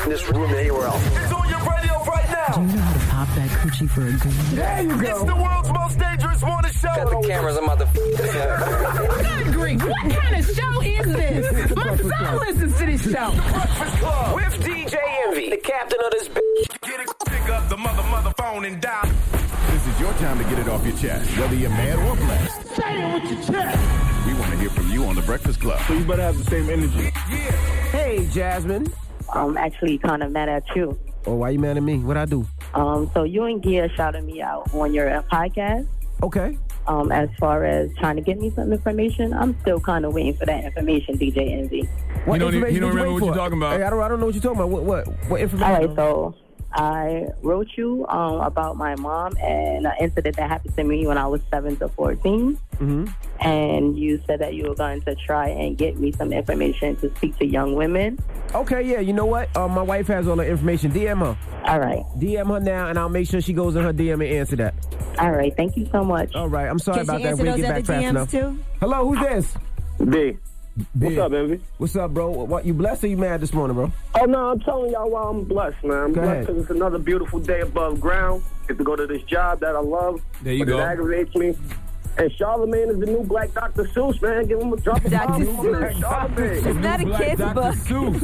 this room than anywhere else. It's on your radio right now. Do you know how to pop that coochie for a green? There you go. It's the world's most dangerous morning show. Got the cameras. I'm about to this Good grief. What kind of show is this? My son listens to this show. The Breakfast Club with DJ Envy, the captain of this bitch. Get it, pick up the mother phone and dial. This is your time to get it off your chest, whether you're mad or blessed. Say it with your chest. We want to hear from you on The Breakfast Club. So you better have the same energy. Yeah. Hey, Jasmine. I'm actually kind of mad at you. Oh, why you mad at me? What'd I do? So you and Gia shouted me out on your podcast. Okay. As far as trying to get me some information, I'm still kind of waiting for that information, DJ Envy. What information you don't did remember what wait you're for? talking about. Hey, I don't know what you're talking about. What information? All right, so I wrote you about my mom and an incident that happened to me when I was 7 to 14. Mm-hmm. And you said that you were going to try and get me some information to speak to young women. Okay, yeah, you know what? My wife has all the information. DM her. All right. DM her now, and I'll make sure she goes in her DM and answer that. All right, thank you so much. All right, I'm sorry about that. Can she answer those other DMs too? Hello, who's this? B. What's up, Envy? What's up, bro? What, you blessed or you mad this morning, bro? Oh, no, I'm telling y'all why I'm blessed, man. I'm Go blessed ahead. because it's another beautiful day above ground. Get to go to this job that I love. There you but go. It aggravates me. And Charlamagne is the new black Dr. Seuss, man. Give him a drop of Dr. bomb. Seuss. Charlamagne. It's not a kid's Dr. book.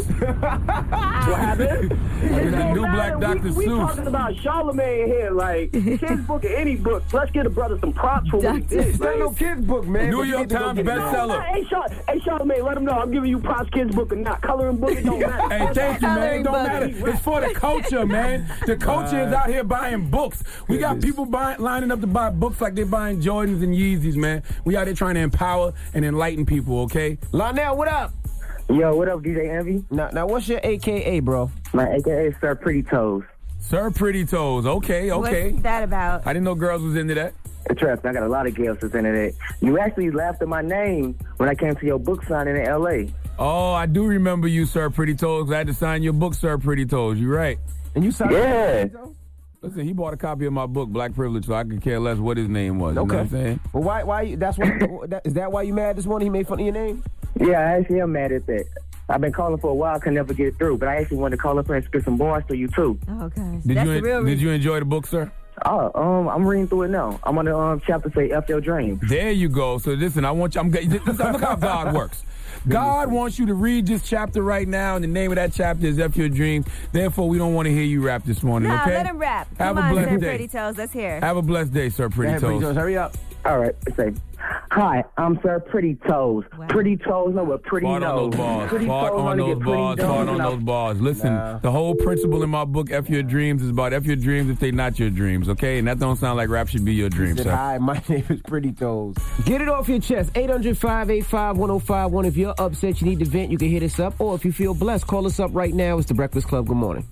Seuss. What happened? It's the new black Dr. We Seuss. talking about Charlamagne here, like, kids book or any book. Let's give the brother some props for what he did. It's not no kids book, man. New but you York need to go Times get it. bestseller. Hey, Charlamagne, let him know. I'm giving you props, kids book or not. Coloring book, it don't matter. Hey, thank you, man. Coloring It don't book. matter. It's for the culture, man. The culture is out here buying books. We got people lining up to buy books like they're buying Jordans and Yeezys, man. We out there trying to empower and enlighten people, okay? Lionel, what up? Yo, what up, DJ Envy? Now, what's your AKA, bro? My AKA is Sir Pretty Toes. Sir Pretty Toes. Okay. What's that about? I didn't know girls was into that. Trust me, I got a lot of girls that's into that. You actually laughed at my name when I came to your book signing in L.A. Oh, I do remember you, Sir Pretty Toes. I had to sign your book, Sir Pretty Toes. You're right. And you signed Yeah. Listen, he bought a copy of my book, Black Privilege, so I could care less what his name was. You know what I'm saying? Well, why is that why you mad this morning? He made fun of your name? Yeah, I actually am mad at that. I've been calling for a while, can never get through, but I actually wanted to call up and spit some bars to you, too. Okay. Did you enjoy the book, sir? Oh, I'm reading through it now. I'm on the chapter say F Your Dreams. There you go. So listen, I want you. Look how God works. God wants you to read this chapter right now, and the name of that chapter is F Your Dreams. Therefore, we don't want to hear you rap this morning, No, okay? let him rap. Have Come a on, blessed Sir day. Pretty Toes. Let's hear. Have a blessed day, Sir Pretty Toes. Hurry up. All right, let's say, hi, I'm Sir Pretty Toes. Wow. Pretty toes know what pretty Fart on knows. those bars. Pretty Fart toes on wanna those get pretty bars. domes Fart on and those bars. Listen, the whole principle in my book, F Your Dreams, is about F your dreams if they not your dreams, okay? And that don't sound like rap should be your dream, Said, sir. hi, my name is Pretty Toes. Get it off your chest. 800-585-1051. If you're upset, you need to vent, you can hit us up. Or if you feel blessed, call us up right now. It's The Breakfast Club. Good morning.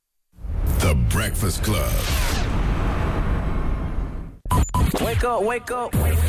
The Breakfast Club. Wake up, wake up.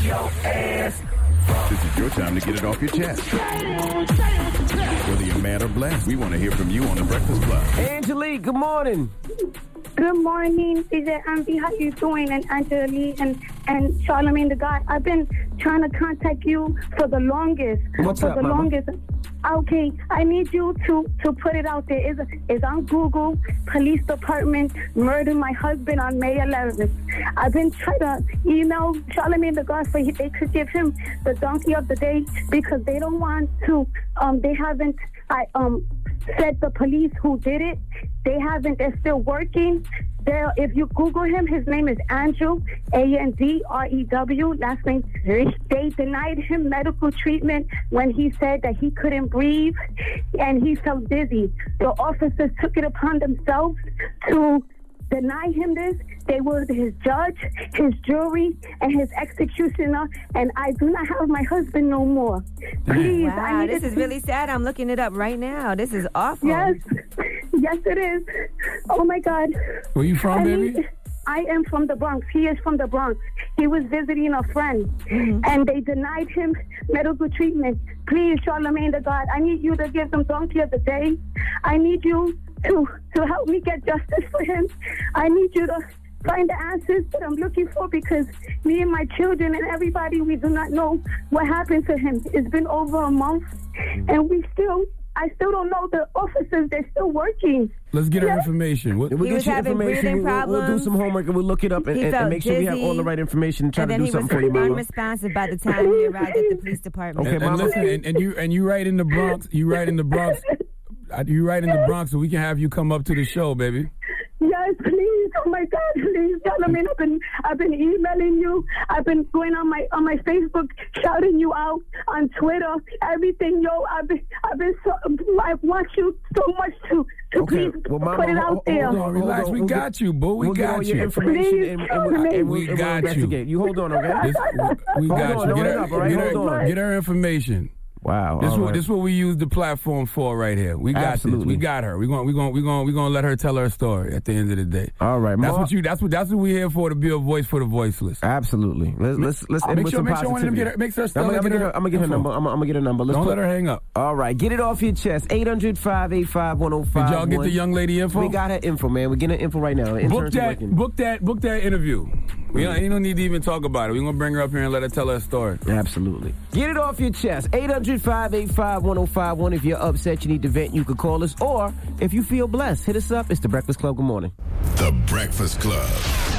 This is your time to get it off your chest. Whether you're mad or blessed, we want to hear from you on The Breakfast Club. Angelique, good morning. Good morning, DJ Envy. How you doing? And Angelique and Charlamagne the God. I've been trying to contact you for the longest. What's up, mama? Longest. Okay, I need you to put it out there. It's on Google. Police department murdered my husband on May 11th. I've been trying to email Charlamagne the God so they could give him the donkey of the day because they don't want to. They haven't. Said the police who did it. They haven't. They're still working. If you Google him, his name is Andrew, Andrew, last name. They denied him medical treatment when he said that he couldn't breathe and he felt dizzy. The officers took it upon themselves to deny him this. They were his judge, his jury, and his executioner, and I do not have my husband no more. Please, Wow, this is really sad. I'm looking it up right now. This is awful. Yes, it is. Oh my God. Where you from, baby? I am from the Bronx. He is from the Bronx. He was visiting a friend, and they denied him medical treatment. Please, Charlamagne the God, I need you to give them donkey of the day. I need you to help me get justice for him. I need you to find the answers that I'm looking for because me and my children and everybody, we do not know what happened to him. It's been over a month, and we still I still don't know the officers. They're still working. Let's get her information. We'll get you information. We'll do some homework and we'll look it up and make sure we have all the right information and try to do something for you, Mama. And then he was unresponsive by the time he arrived at the police department. Okay, Mama. Listen, and you right in the Bronx. You right in the Bronx. You right in the Bronx, so we can have you come up to the show, baby. Yes, please. Oh my God, please. I mean, I've been emailing you. I've been going on my Facebook, shouting you out on Twitter. Everything, yo. I've watched you so much to please Mama, put it out there. Hold on, relax. We got you, boo. We got you. Information and we got you. You hold on, okay? We got you. Get her information. Wow. This is what we use the platform for right here. We got this. We got her. We're gonna let her tell her story at the end of the day. All right, that's what we're here for, to be a voice for the voiceless. Absolutely. Let's end with some positivity. Make sure I'm gonna get her number. I'm gonna get her number. Don't let her hang up. All right, get it off your chest. 800-585-1051. Did y'all get the young lady info? We got her info, man. We're getting her info right now. Book that interview. You don't need to even talk about it. We're gonna bring her up here and let her tell her story. Absolutely. Get it off your chest. 800-585-1051. If you're upset, you need to vent, you could call us. Or if you feel blessed, hit us up. It's The Breakfast Club. Good morning. The Breakfast Club.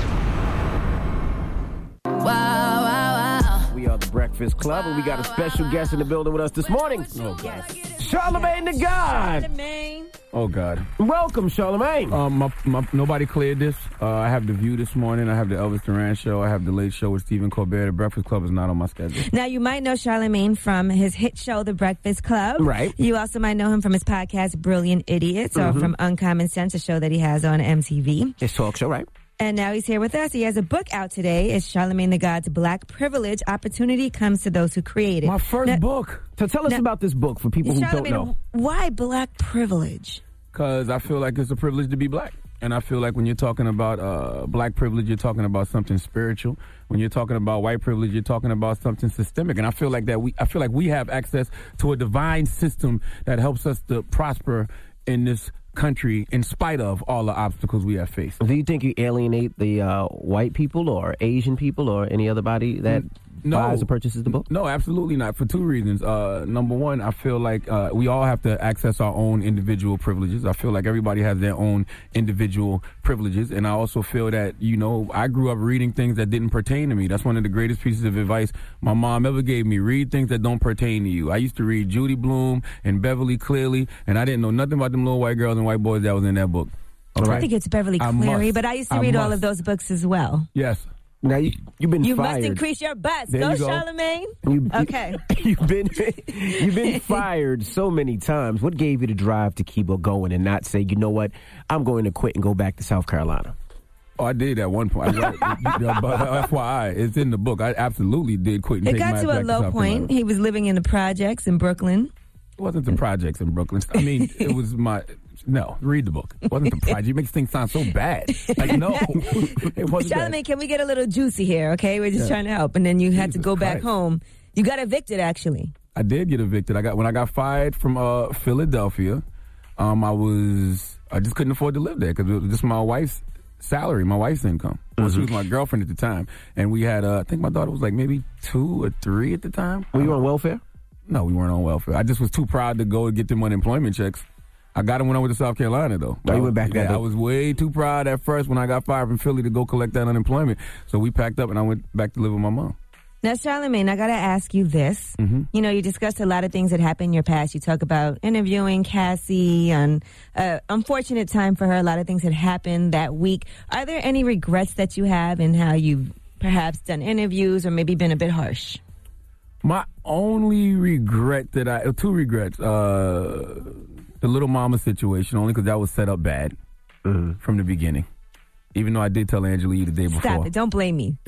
Wow. We are The Breakfast Club, and we got a special guest in the building with us this morning. Oh, God. Charlamagne the God. Oh, God. Welcome, Charlamagne. Nobody cleared this. I have The View this morning. I have the Elvis Duran show. I have the Late Show with Stephen Colbert. The Breakfast Club is not on my schedule. Now, you might know Charlamagne from his hit show, The Breakfast Club. Right. You also might know him from his podcast, Brilliant Idiots, or from Uncommon Sense, a show that he has on MTV. His talk show, right? And now he's here with us. He has a book out today. It's Charlamagne the God's Black Privilege. Opportunity comes to those who create it. My first book. So tell us about this book for people who don't know. Why black privilege? Because I feel like it's a privilege to be black. And I feel like when you're talking about black privilege, you're talking about something spiritual. When you're talking about white privilege, you're talking about something systemic. And I feel like we have access to a divine system that helps us to prosper in this country in spite of all the obstacles we have faced. Do you think you alienate the white people or Asian people or any other body that buys or purchases the book? No, absolutely not, for two reasons. Number one, I feel like we all have to access our own individual privileges. I feel like everybody has their own individual privileges, and I also feel that, I grew up reading things that didn't pertain to me. That's one of the greatest pieces of advice my mom ever gave me. Read things that don't pertain to you. I used to read Judy Blume and Beverly Cleary, and I didn't know nothing about them little white girls and white boys that was in that book. Okay? I think it's Beverly Cleary, but I used to read all of those books as well. Yes. Now you've been fired. You must increase your butts. Go, Charlamagne. Okay. You've been fired so many times. What gave you the drive to keep going and not say, you know what, I'm going to quit and go back to South Carolina? Oh, I did at one point. But FYI, it's in the book. I absolutely did quit and it take my got to a low point. He was living in the projects in Brooklyn. It wasn't the projects in Brooklyn. I mean, it was my... No, read the book. It wasn't the project. It makes things sound so bad. Like, no. It wasn't Charlamagne, can we get a little juicy here, okay? We're just trying to help. And then you had to go back home. You got evicted, actually. I did get evicted. When I got fired from Philadelphia, I just couldn't afford to live there because it was just my wife's salary, my wife's income. Well, she was my girlfriend at the time. And we had, I think my daughter was like maybe 2 or 3 at the time. Were you on welfare? No, we weren't on welfare. I just was too proud to go and get them unemployment checks. I got him when I went to South Carolina, though. You went back there. I was way too proud at first when I got fired from Philly to go collect that unemployment. So we packed up and I went back to live with my mom. Now, Charlamagne, I got to ask you this. You discussed a lot of things that happened in your past. You talk about interviewing Cassie and unfortunate time for her. A lot of things had happened that week. Are there any regrets that you have in how you've perhaps done interviews or maybe been a bit harsh? My only regret two regrets. The Little Mama situation, only because that was set up bad from the beginning. Even though I did tell Angela the day before. Stop it. Don't blame me.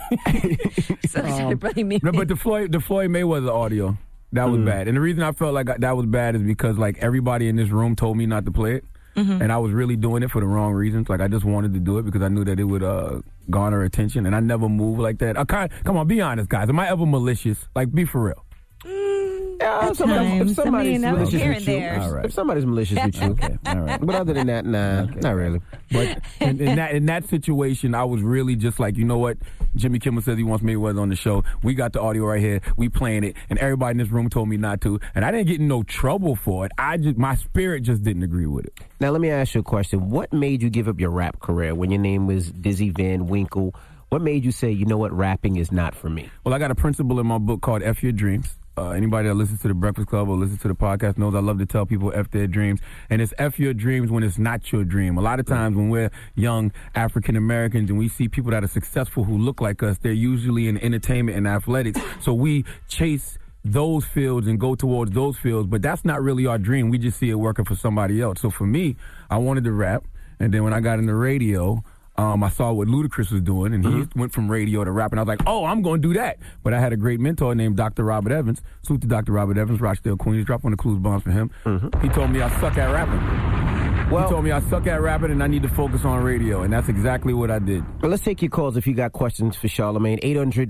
Blame me. No, but the Floyd Mayweather audio, that was bad. And the reason I felt like that was bad is because everybody in this room told me not to play it. And I was really doing it for the wrong reasons. I just wanted to do it because I knew that it would garner attention. And I never move like that. Come on, be honest, guys. Am I ever malicious? Be for real. At times. I mean, here and there. All right. If somebody's malicious with you. Okay, all right. But other than that, nah, not really. But in that situation, I was really just like, you know what? Jimmy Kimmel says he wants Mayweather on the show. We got the audio right here. We playing it, and everybody in this room told me not to, and I didn't get in no trouble for it. My spirit just didn't agree with it. Now let me ask you a question. What made you give up your rap career when your name was Dizzy Van Winkle? What made you say, you know what, rapping is not for me? Well, I got a principle in my book called F Your Dreams. Anybody that listens to the Breakfast Club or listens to the podcast knows I love to tell people F their dreams. And it's F your dreams when it's not your dream. A lot of times when we're young African Americans and we see people that are successful who look like us, they're usually in entertainment and athletics. So we chase those fields and go towards those fields, but that's not really our dream. We just see it working for somebody else. So for me, I wanted to rap. And then when I got into radio, I saw what Ludacris was doing, and he went from radio to rap, and I was like, oh, I'm going to do that. But I had a great mentor named Dr. Robert Evans. Salute to Dr. Robert Evans, Rochdale, Queens. Drop on the clues bombs for him. He told me I suck at rapping. He told me I suck at rapping, and I need to focus on radio, and that's exactly what I did. Well, let's take your calls if you got questions for Charlamagne.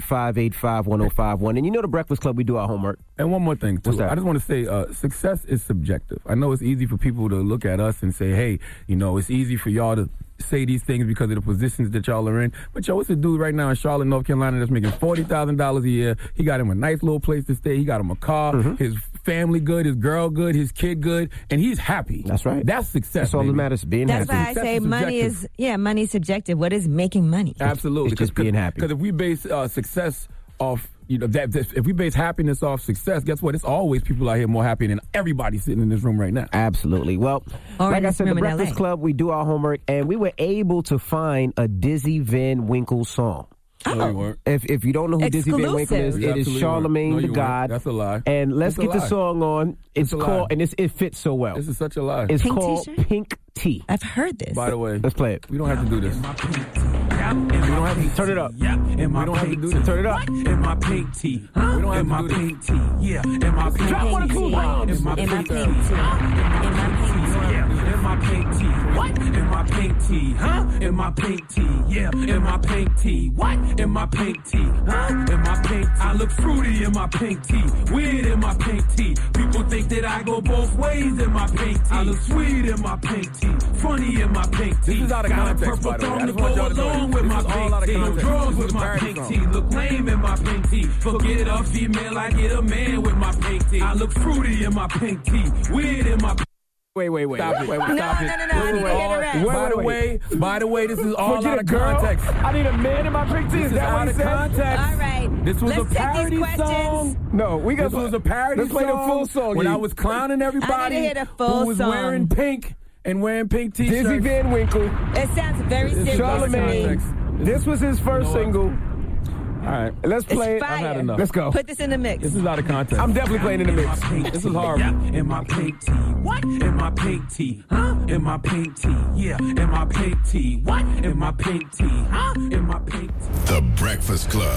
800-585-1051. And you know the Breakfast Club, we do our homework. And one more thing, too. What's that? I just want to say success is subjective. I know it's easy for people to look at us and say, hey, you know, it's easy for y'all to say these things because of the positions that y'all are in. But, yo, it's a dude right now in Charlotte, North Carolina that's making $40,000 a year. He got him a nice little place to stay. He got him a car. His family good, his girl good, his kid good, and he's happy. That's right. That's success. That's all that matters, being happy. That's why I say money is subjective. What is making money? Absolutely. It's just being happy. Because if we base success off, you know, if we base happiness off success, guess what? It's always people out here more happy than everybody sitting in this room right now. Absolutely. Well, like I said, the Breakfast Club, we do our homework, and we were able to find a Dizzy Van Winkle song. No, you weren't. If you don't know who Dizzy Van Winkle is, it is Charlamagne the God. That's a lie. And let's get the song on. It's called, and it fits so well. This is such a lie. It's Pink called t-shirt? Pink Tea. I've heard this. By the way, let's play it. We don't have to do this. We don't have to turn it up. We don't have to do this. Turn it up. In my pink tee. We don't have my to do pink tee. Yeah. In my pink Drop one or two bombs. In my In my pink pink tee. tee. Yeah. In my pink tee. What? In my pink tee. Huh? In my pink tee. Yeah. In my pink tee. What? In my pink tee. Huh? In my pink tee. I look fruity in my pink tee. Weird in my pink tee. People think that I go both ways in my pink tee. I look sweet in my pink tee. Funny in my pink tee. This is out of context, by the way. I just want y'all to know with this my is all out of pink tee. context. Drugs This with is a my parody pink song. tee. Look lame in my pink tee. Forget a female, I get a man with my pink tee. I look fruity in my pink tee. Weird in my Wait. Stop it. No, I need to hear the rest. By the way, this is all Forget out a of girl. context. I need a man in my pink tee. Is This is that out what he of said? context. All right. This was Let's a take these parody questions. song. No, we got. This was a parody Let's play the song full song. when I was clowning everybody I need to hear the full who was song. wearing pink and wearing pink t-shirts. Dizzy Van Winkle. It sounds very serious to me. Charlamagne. This was his first single. All right. Let's play it. Fire. I've had enough. Let's go. Put this in the mix. This is out of context. I'm definitely playing in the mix. This is horrible. In my pink tee. What? In my pink tee. Huh? In my pink tee. Yeah. In my pink tee. What? In my pink tee. Huh? In my pink tee. The Breakfast Club.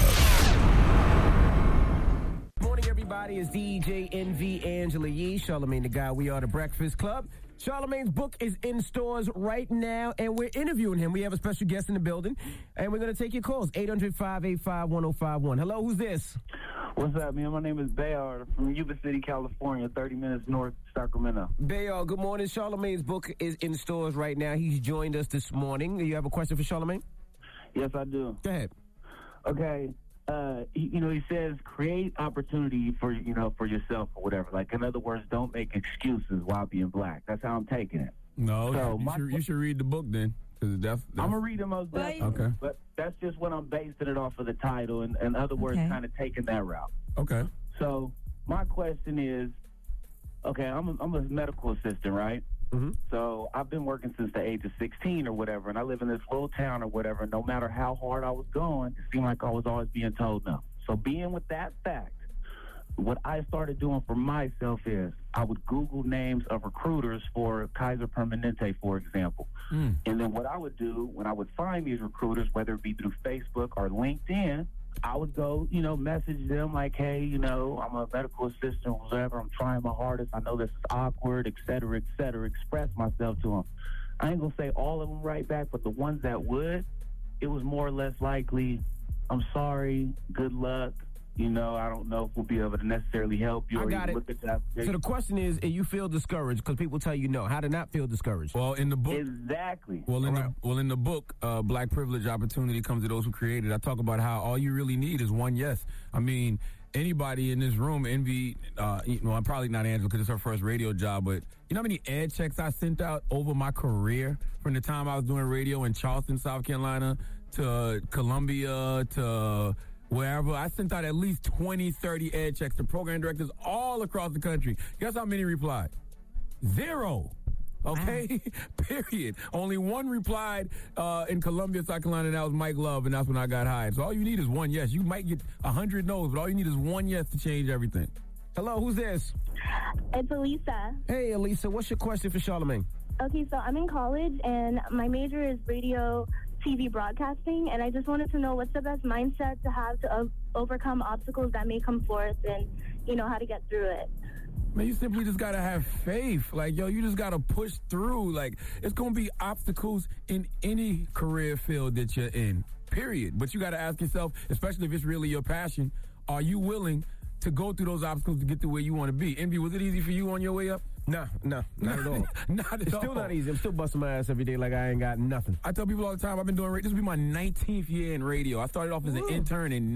Morning, everybody. It's DJ NV Angela Yee, Charlamagne the God. We are the Breakfast Club. Charlamagne's book is in stores right now, and we're interviewing him. We have a special guest in the building, and we're going to take your calls. 800-585-1051. Hello, who's this? What's up, man? My name is Bayard from Yuba City, California, 30 minutes north of Sacramento. Bayard, good morning. Charlamagne's book is in stores right now. He's joined us this morning. You have a question for Charlamagne? Yes, I do. Go ahead. Okay. He says create opportunity for yourself or whatever. Like, in other words, don't make excuses while being black. That's how I'm taking it. No, So you should read the book then. That's I'm gonna read them most definitely. Okay. But that's just what I'm basing it off of the title, and in other words, kind of taking that route. Okay. So my question is, okay, I'm a medical assistant, right? Mm-hmm. So I've been working since the age of 16 or whatever, and I live in this little town or whatever. No matter how hard I was going, it seemed like I was always being told no. So being with that fact, what I started doing for myself is I would Google names of recruiters for Kaiser Permanente, for example. And then what I would do when I would find these recruiters, whether it be through Facebook or LinkedIn, I would go, message them like, hey, I'm a medical assistant or whatever. I'm trying my hardest. I know this is awkward, et cetera, express myself to them. I ain't going to say all of them right back, but the ones that would, it was more or less likely, I'm sorry, good luck, You know, I don't know if we'll be able to necessarily help you. I or got it. Look at that. So the question is, you feel discouraged because people tell you no. How to not feel discouraged? Well, in the book, exactly. Well, in the book, Black Privilege Opportunity Comes to Those Who Create It. I talk about how all you really need is one yes. I mean, anybody in this room, Envy, I'm probably not Angela because it's her first radio job, but you know how many ad checks I sent out over my career from the time I was doing radio in Charleston, South Carolina, to Columbia, to wherever. I sent out at least 20, 30 ad checks to program directors all across the country. Guess how many replied? 0. Okay? Period. Only one replied in Columbia, South Carolina, and that was Mike Love, and that's when I got hired. So all you need is one yes. You might get 100 no's, but all you need is one yes to change everything. Hello, who's this? It's Elisa. Hey, Elisa, what's your question for Charlamagne? Okay, so I'm in college, and my major is radio, TV broadcasting, and I just wanted to know what's the best mindset to have to overcome obstacles that may come forth and, you know, how to get through it. Man, you simply just gotta have faith. Like, yo, you just gotta push through. Like, it's gonna be obstacles in any career field that you're in, period. But you gotta ask yourself, especially if it's really your passion, are you willing to go through those obstacles to get to where you want to be? Envy, was it easy for you on your way up? No, not at all. Not at it's all. Still not easy. I'm still busting my ass every day like I ain't got nothing. I tell people all the time, I've been doing radio. This will be my 19th year in radio. I started off as an intern in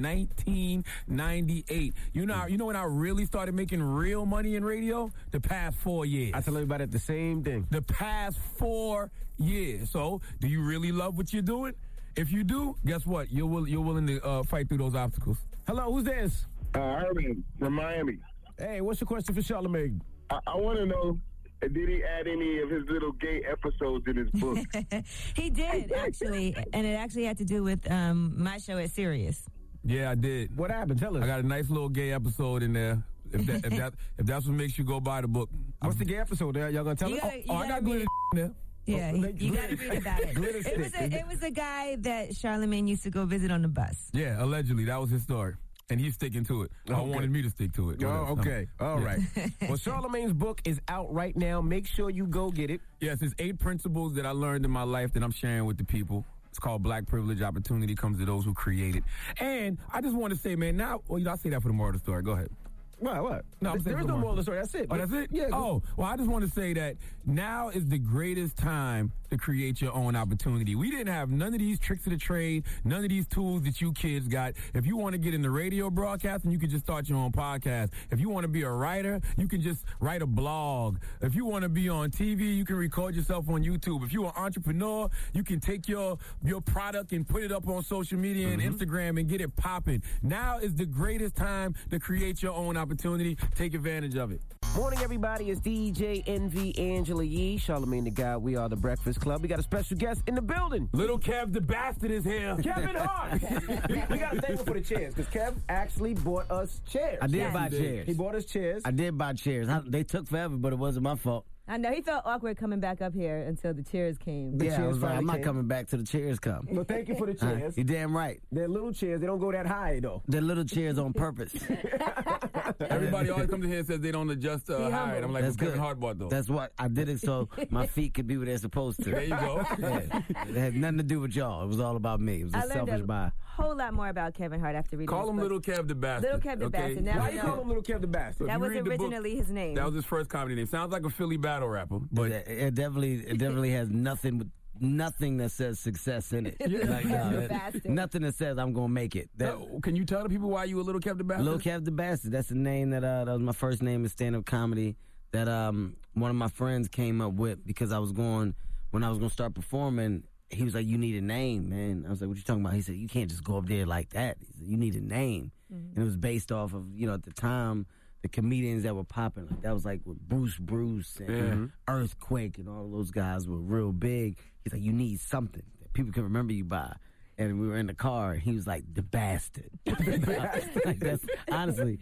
1998. You know when I really started making real money in radio? The past 4 years. I tell everybody the same thing. The past 4 years. So, do you really love what you're doing? If you do, guess what? You're willing to fight through those obstacles. Hello, who's this? Herman from Miami. Hey, what's your question for Charlamagne? I want to know, did he add any of his little gay episodes in his book? He did, actually. And it actually had to do with my show at Sirius. Yeah, I did. What happened? Tell us. I got a nice little gay episode in there. If that's what makes you go buy the book. What's the gay episode? Y'all gonna tell us? I got glitter in there. Yeah, you got to read about it. It was a guy that Charlamagne used to go visit on the bus. Yeah, allegedly. That was his story. And he's sticking to it. I wanted me to stick to it. Oh, okay. All right. Well, Charlamagne's book is out right now. Make sure you go get it. Yes, it's 8 principles that I learned in my life that I'm sharing with the people. It's called Black Privilege Opportunity Comes to Those Who Create It. And I just want to say, man, now, I'll say that for the moral of the story. Go ahead. What? No, there is no moral of the story. That's it. Oh, that's it? Yeah. Oh, well, I just want to say that now is the greatest time to create your own opportunity. We didn't have none of these tricks of the trade, none of these tools that you kids got. If you want to get into radio broadcasting, you can just start your own podcast. If you want to be a writer, you can just write a blog. If you want to be on TV, you can record yourself on YouTube. If you're an entrepreneur, you can take your product and put it up on social media and Instagram and get it popping. Now is the greatest time to create your own opportunity. Take advantage of it. Morning, everybody. It's DJ Envy, Angela Yee, Charlamagne the Guy. We are the Breakfast Club. We got a special guest in the building. Little Kev the Bastard is here. Kevin Hart. we got to thank him for the chairs because Kev actually bought us chairs. I did buy chairs. He bought us chairs. I did buy chairs. They took forever, but it wasn't my fault. I know. He felt awkward coming back up here until the chairs came. I was like, I'm not coming back till the chairs come. Well, thank you for the chairs. You're damn right. They're little chairs. They don't go that high, though. They're little chairs on purpose. Everybody always comes in here and says they don't adjust height. I'm like, that's Kevin Hart bought those. That's what I did it so my feet could be where they're supposed to. There you go. Yeah. It had nothing to do with y'all. It was all about me. It was a selfish buy. Whole lot more about Kevin Hart after reading Call him Little Kev the Bastard. Little Kev the Bastard. Now why you call him Little Kev the Bastard? That was originally his name. That was his first comedy name. Sounds like a Philly battle rapper, but it definitely has nothing that says success in it. Nothing that says I'm gonna make it. Can you tell the people why you were Little Kev the Bastard? Little Kev the Bastard. That's the name that was my first name in stand-up comedy. That one of my friends came up with because when I was gonna start performing. He was like, "You need a name, man." I was like, "What you talking about?" He said, "You can't just go up there like that. He said, you need a name." And it was based off of at the time the comedians that were popping. Like that was like with Bruce and Earthquake and all those guys were real big. He's like, "You need something that people can remember you by." And we were in the car, and he was like, "The Bastard." Like that's honestly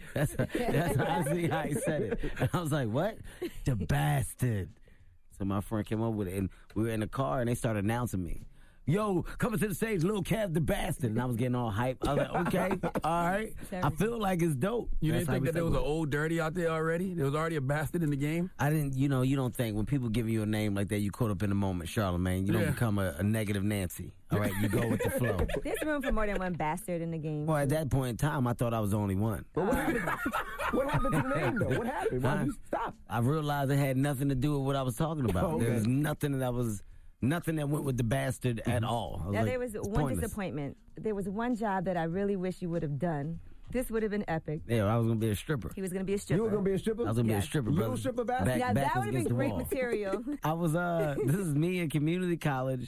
how he said it. And I was like, "What? The Bastard." So my friend came up with it, and we were in the car, and they started announcing me. yo, coming to the stage, Lil Kev the Bastard. And I was getting all hype. I was like, okay, all right. I feel like it's dope. You That's didn't how think we that there was said an old dirty out there already? There was already a bastard in the game? I didn't, you don't think when people give you a name like that, you caught up in the moment, Charlamagne. You don't become a negative Nancy. All right, you go with the flow. There's room for more than one bastard in the game. Well, at that point in time, I thought I was the only one. But what happened to the name, though? What happened? Why did you stop? I realized it had nothing to do with what I was talking about. Oh, okay. There was nothing that went with the bastard at all. I was Now, like, there was it's one pointless. disappointment. There was one job that I really wish you would have done. This would have been epic. Yeah, I was going to be a stripper. He was going to be a stripper. You were going to be a stripper? I was going to be a Yes. stripper, You brother. a stripper bastard? Now, that would have been against the great wall. material. I was, this is me in community college.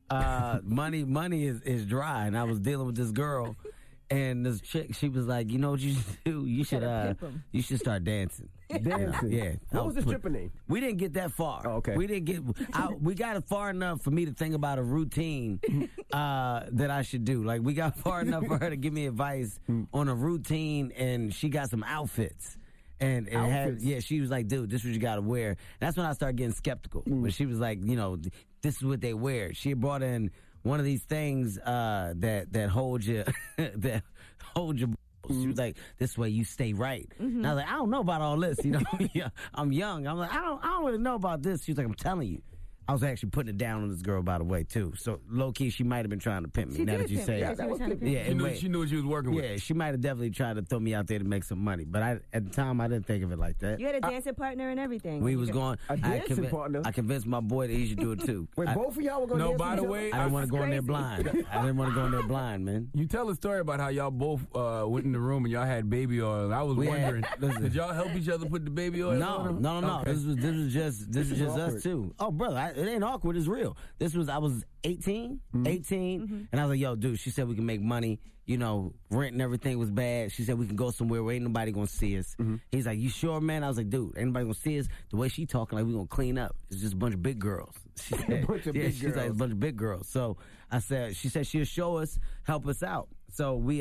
Money is dry, and I was dealing with this girl, and this chick, she was like, you know what you should do? You should start dancing. Dancing? Yeah. What was the stripper name? We didn't get that far. Oh, okay. We didn't get. We got it far enough for me to think about a routine that I should do. Like we got far enough for her to give me advice on a routine, and she got some outfits. And it had, she was like, dude, this is what you got to wear. That's when I started getting skeptical. When she was like, this is what they wear. She had brought in one of these things that hold you, that hold your. She was like, this way you stay right. And I was like, I don't know about all this. I'm young. I'm like, I don't really know about this. She was like, I'm telling you. I was actually putting it down on this girl, by the way, too. So, low-key, she might have been trying to pimp me, She now did that you pimp say you. it. She was trying to pimp you. She knew what she was working with. Yeah, she might have definitely tried to throw me out there to make some money. But at the time, I didn't think of it like that. You had a dancing partner and everything. We was going. A dancing partner? I convinced my boy that he should do it, too. Wait, both of y'all were going to dance by with the each way, other? I didn't want to go in there blind. I didn't want to go in there blind, man. You tell a story about how y'all both went in the room and y'all had baby oil. And I was wondering, did y'all help each other put the baby oil on? No. Okay. This was just us two. Oh, brother, it ain't awkward. It's real. I was 18, and I was like, yo, dude, she said we can make money. Rent and everything was bad. She said we can go somewhere where ain't nobody gonna see us. He's like, you sure, man? I was like, dude, ain't nobody gonna see us. The way she talking, like we gonna clean up. It's just a bunch of big girls. She said, she's like a bunch of big girls. So I said, she said she'll show us, help us out. So we,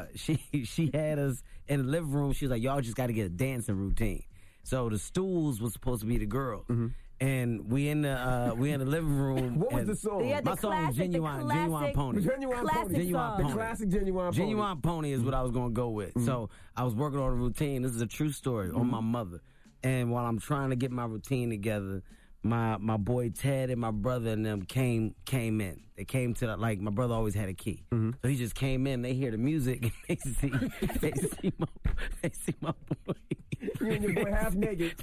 she had us in the living room. She was like, y'all just got to get a dancing routine. So the stools was supposed to be the girls. And we in the living room. What was the song? My song was Genuine Pony. Genuine Pony. The classic Genuine Pony. Genuine Pony is what I was going to go with. So I was working on a routine. This is a true story on my mother. And while I'm trying to get my routine together, my boy Ted and my brother and them came in. They came to my brother always had a key. So he just came in. They hear the music. And they see my boy. You and your boy half naked.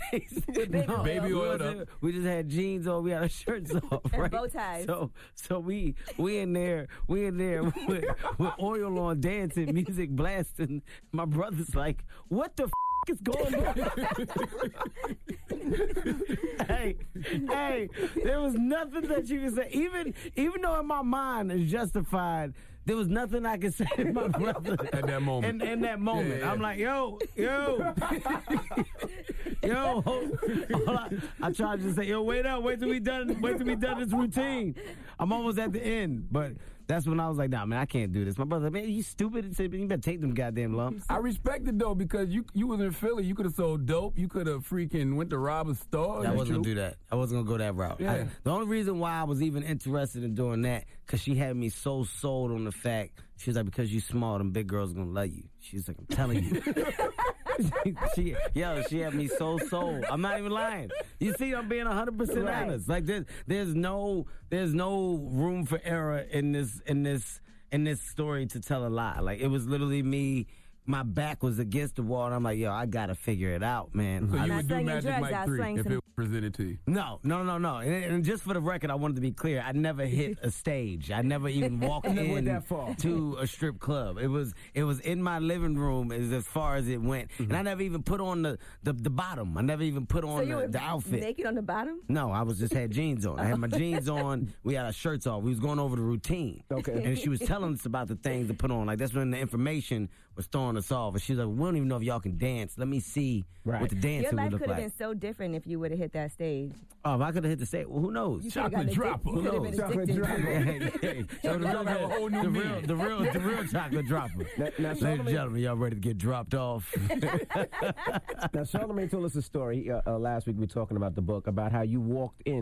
Baby oiled up. We just had jeans on. We had our shirts off, right? And bow ties. So we in there with oil on, dancing, music blasting. My brother's like, what the is going on? hey, there was nothing that you could say. Even though in my mind it's justified, there was nothing I could say to my brother at that moment. In that moment, Yeah. I'm like, yo. I tried to say, yo, wait till we done this routine. I'm almost at the end, but that's when I was like, nah, man, I can't do this. My brother, man, you stupid. He said, you better take them goddamn lumps. I respect it though, because you was in Philly. You could have sold dope. You could have freaking went to rob a store. I wasn't gonna do that. I wasn't gonna go that route. Yeah. The only reason why I was even interested in doing that, because she had me so sold on the fact, she was like, because you small, them big girls gonna love you. She's like, I'm telling you. she had me so sold. I'm not even lying. You see, I'm being 100% honest. Like there's no room for error in this story to tell a lie. Like it was literally me. My back was against the wall, and I'm like, yo, I gotta figure it out, man. So you would do Magic Mike 3 if it was presented to you? No. And just for the record, I wanted to be clear. I never hit a stage. I never even walked in that far. to a strip club. It was in my living room as far as it went. And I never even put on the bottom. I never even put on the outfit. Naked on the bottom? No, I was just had jeans on. I had my jeans on. We had our shirts off. We was going over the routine. Okay. And she was telling us about the things to put on. Like that's when the information was throwing us off. And she was like, we don't even know if y'all can dance. Let me see what the dancing Your life would look could have like. been so different if you would have hit that stage. Oh, if I could have hit the stage, well, who knows? Chocolate dropper. You could have been addicted. So the real chocolate dropper. Ladies and gentlemen, y'all ready to get dropped off? Now, Charlamagne told us a story last week. We were talking about the book, about how you walked in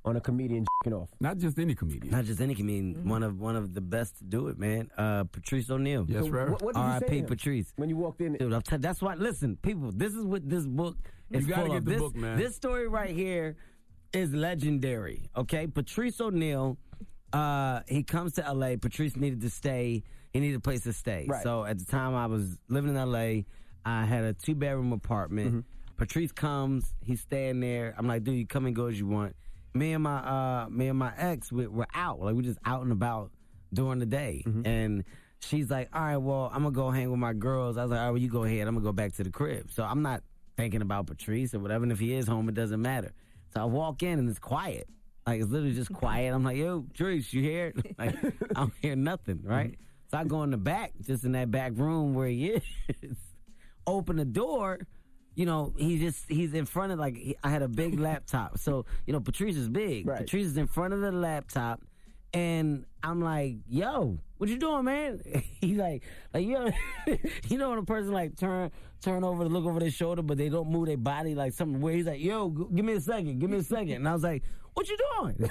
on a comedian jacking off? Not just any comedian. Not just any comedian. One of the best to do it, man. Patrice O'Neal. Yes, sir. What did you say to R.I.P. him Patrice. when you walked in? Dude, that's why. Listen, people. This is what this book is You gotta full get of. the book, man. This story right here is legendary. Okay, Patrice O'Neal. He comes to L.A. Patrice needed to stay. He needed a place to stay. Right. So at the time I was living in L.A., I had a 2-bedroom apartment. Patrice comes. He's staying there. I'm like, dude, you come and go as you want. Me and my ex, we're out. Like, we're just out and about during the day. And she's like, all right, well, I'm going to go hang with my girls. I was like, all right, well, you go ahead. I'm going to go back to the crib. So I'm not thinking about Patrice or whatever. And if he is home, it doesn't matter. So I walk in and it's quiet. Like, it's literally just quiet. I'm like, yo, Patrice, you here? Like, I don't hear nothing, right? So I go in the back, just in that back room where he is. Open the door. You know, he's in front of, like, I had a big laptop. So, you know, Patrice is big. Right. Patrice is in front of the laptop. And I'm like, yo, what you doing, man? He's like, yo, you know when a person, like, turn over to look over their shoulder, but they don't move their body, like, something weird. He's like, yo, give me a second. And I was like, what you doing?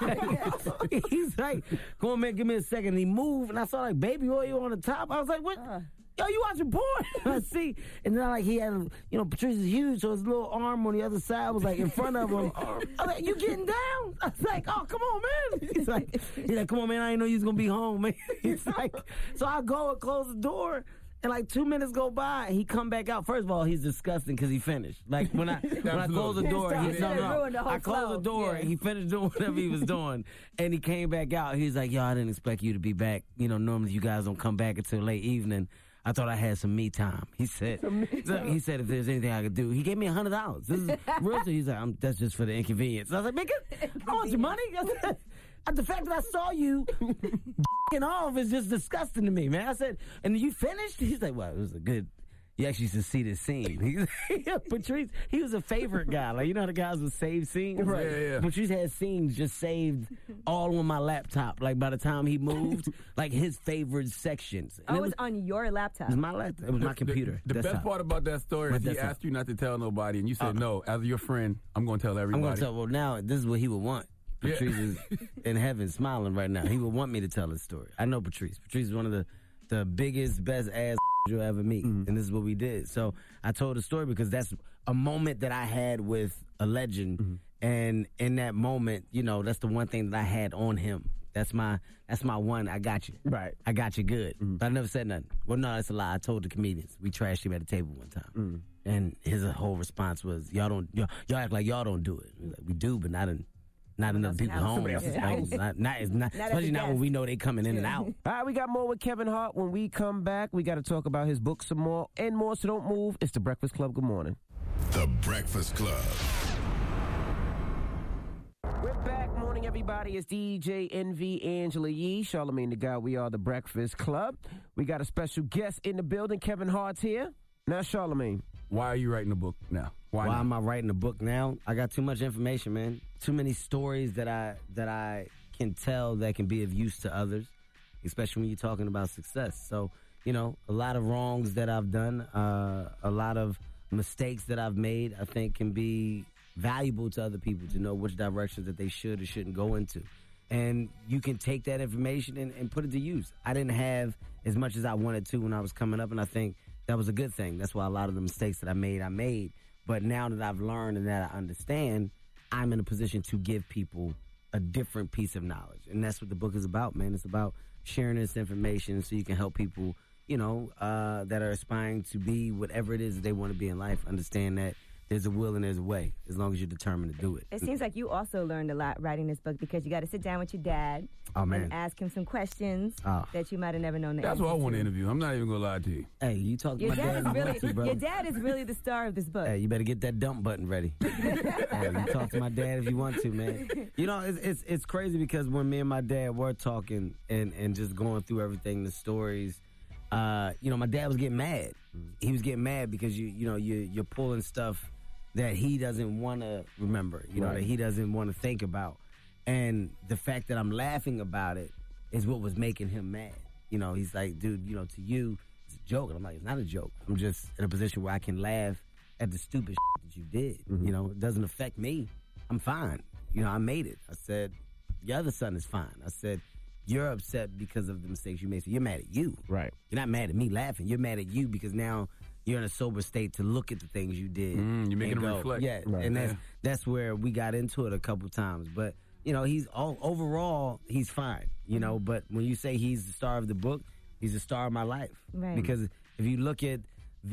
He's like, come on, man, give me a second. And he moved, and I saw, like, baby oil on the top. I was like, what? Yo, you watching porn? I see. And then, like, he had, you know, Patrice is huge, so his little arm on the other side was, like, in front of him. I was like, you getting down? I was like, oh, come on, man. He's like, come on, man, I didn't know you was going to be home, man. He's like, so I go and close the door, and, like, 2 minutes go by, and he come back out. First of all, he's disgusting because he finished. Like, when I close the door, I closed the door, and he finished doing whatever he was doing, and he came back out. He's like, yo, I didn't expect you to be back. You know, normally you guys don't come back until late evening. I thought I had some me time. He said, if there's anything I could do, he gave me $100. This is real. He's like, that's just for the inconvenience. I was like, man, I want your money. The fact that I saw you off is just disgusting to me, man. I said, and you finished? He's like, well, it was a good. You actually should see this scene. Patrice, he was a favorite guy. Like, you know how the guys would save scenes? Right. Yeah. Patrice had scenes just saved all on my laptop. Like, by the time he moved, like, his favorite sections. And it was on your laptop. It was my laptop. It was my computer. The best part about that story is he asked you not to tell nobody, and you said, no, as your friend, I'm going to tell everybody. I'm going to tell, well, now, this is what he would want. Patrice is in heaven smiling right now. He would want me to tell his story. I know Patrice. Patrice is one of the biggest, best ass you'll ever meet. And this is what we did. So I told the story because that's a moment that I had with a legend. And in that moment, you know, that's the one thing that I had on him. That's my one. I got you. Right. I got you good. But I never said nothing. Well, no, that's a lie. I told the comedians. We trashed him at a table one time. And his whole response was, y'all act like y'all don't do it. Like, we do, but not enough people home. Like, especially not when we know they coming in and out. All right, we got more with Kevin Hart. When we come back, we got to talk about his book some more and more, so don't move. It's The Breakfast Club. Good morning. The Breakfast Club. We're back. Morning, everybody. It's DJ Envy, Angela Yee, Charlamagne the Guy. We are The Breakfast Club. We got a special guest in the building. Kevin Hart's here. Now, Charlamagne. Why are you writing a book now? Why am I writing a book now? I got too much information, man. Too many stories that I can tell that can be of use to others, especially when you're talking about success. So, you know, a lot of wrongs that I've done, a lot of mistakes that I've made, I think can be valuable to other people to know which directions that they should or shouldn't go into. And you can take that information and put it to use. I didn't have as much as I wanted to when I was coming up, and I think that was a good thing. That's why a lot of the mistakes that I made. But now that I've learned and that I understand, I'm in a position to give people a different piece of knowledge. And that's what the book is about, man. It's about sharing this information so you can help people, you know, that are aspiring to be whatever it is that they want to be in life. Understand that there's a will and there's a way, as long as you're determined to do it. It seems like you also learned a lot writing this book because you got to sit down with your dad and ask him some questions that you might have never known the That's answer why I want to to. interview. I'm not even going to lie to you. Hey, you talk to Your my dad. your dad is really the star of this book. Hey, you better get that dump button ready. Hey, you talk to my dad if you want to, man. You know, it's crazy because when me and my dad were talking and just going through everything, the stories, you know, my dad was getting mad. He was getting mad because you're pulling stuff that he doesn't want to remember, you know, that he doesn't want to think about. And the fact that I'm laughing about it is what was making him mad. You know, he's like, dude, you know, to you, it's a joke. And I'm like, it's not a joke. I'm just in a position where I can laugh at the stupid shit that you did. You know, it doesn't affect me. I'm fine. I made it. I said, your other son is fine. I said, you're upset because of the mistakes you made. So you're mad at you. Right. You're not mad at me laughing. You're mad at you because now you're in a sober state to look at the things you did. You're making him reflect. Yeah, Right. and that's where we got into it a couple times. But, overall, he's fine, But when you say he's the star of the book, he's the star of my life. Right. Because if you look at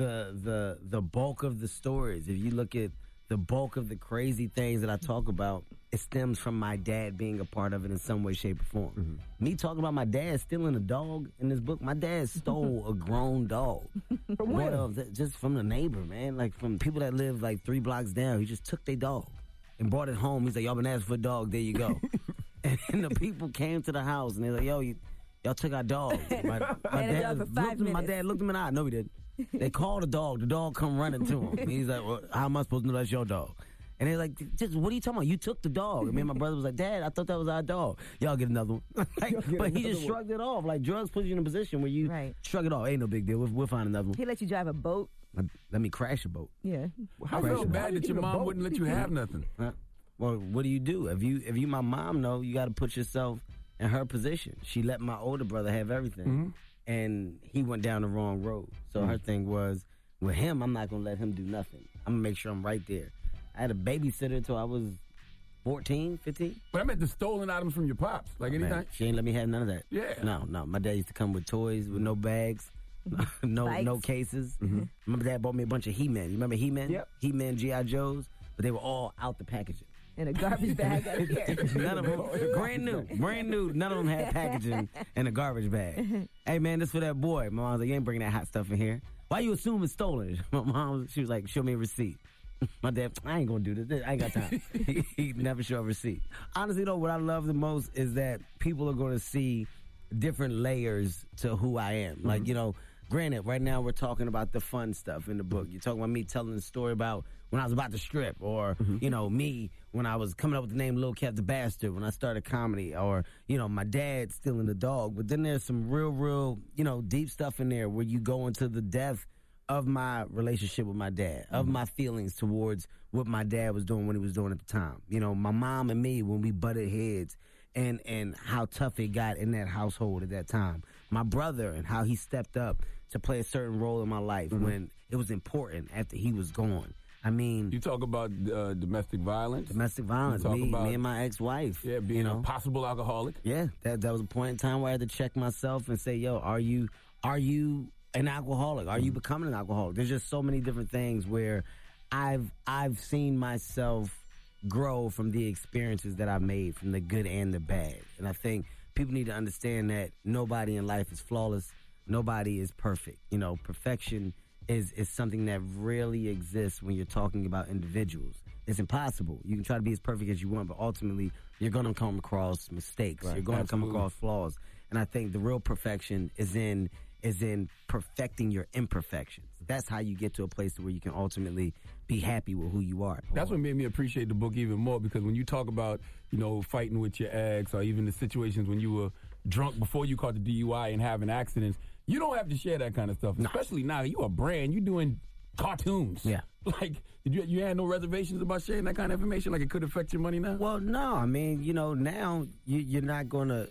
the bulk of the stories, if you look at the bulk of the crazy things that I talk about, it stems from my dad being a part of it in some way, shape, or form. Me talking about my dad stealing a dog in this book, my dad stole a grown dog. From where? Just from the neighbor, man. Like from people that live like 3 blocks down. He just took their dog and brought it home. He's like, y'all been asking for a dog, there you go. And the people came to the house and they're like, yo, y'all took our dog. My dad looked him in the eye. No, he didn't. They called the dog come running to him. And he's like, well, how am I supposed to know that's your dog? And they're like, just what are you talking about? You took the dog. And me and my brother was like, Dad, I thought that was our dog. Y'all get another one. But he just shrugged it off. Like drugs put you in a position where you shrug it off. Ain't no big deal. We'll find another one. He let you drive a boat. Let me crash a boat. Yeah. I felt bad that your mom wouldn't let you have nothing. Well, what do? If you my mom, know you got to put yourself in her position. She let my older brother have everything, and he went down the wrong road. So her thing was, with him, I'm not gonna let him do nothing. I'm gonna make sure I'm right there. I had a babysitter until I was 14, 15. But I meant the stolen items from your pops. Like anything. Man, she ain't let me have none of that. Yeah. No. My dad used to come with toys with no bags. No cases. My dad bought me a bunch of He-Man. You remember He-Man? Yep. He-Man, G.I. Joes, but they were all out the packaging. In a garbage bag out here. None of them, brand new. None of them had packaging in a garbage bag. Hey man, this for that boy. My mom was like, you ain't bringing that hot stuff in here. Why you assume it's stolen? My mom, she was like, show me a receipt. My dad, I ain't gonna do this. I ain't got time. He never show a receipt. Honestly though, what I love the most is that people are gonna see different layers to who I am. Like, granted, right now we're talking about the fun stuff in the book. You're talking about me telling the story about when I was about to strip, or, me when I was coming up with the name Lil Cat the Bastard, when I started comedy, or, my dad stealing the dog. But then there's some real, deep stuff in there where you go into the depth of my relationship with my dad, of my feelings towards what my dad was doing when he was doing at the time. My mom and me, when we butted heads, and how tough it got in that household at that time. My brother and how he stepped up to play a certain role in my life when it was important after he was gone. I mean, you talk about domestic violence. Domestic violence. Me and my ex-wife. Yeah, being a possible alcoholic. Yeah, that was a point in time where I had to check myself and say, yo, are you an alcoholic? Are you becoming an alcoholic? There's just so many different things where I've seen myself grow from the experiences that I've made, from the good and the bad. And I think people need to understand that nobody in life is flawless. Nobody is perfect. Perfection is something that really exists when you're talking about individuals. It's impossible. You can try to be as perfect as you want, but ultimately you're going to come across mistakes. Right. You're going to come across flaws. And I think the real perfection is in perfecting your imperfections. That's how you get to a place where you can ultimately be happy with who you are. That's what made me appreciate the book even more, because when you talk about, fighting with your ex, or even the situations when you were drunk before you caught the DUI and having accidents, you don't have to share that kind of stuff, especially now. You a brand, you doing cartoons. Yeah. Like, you had no reservations about sharing that kind of information? Like, it could affect your money now? Well, no. I mean, now you're not going to...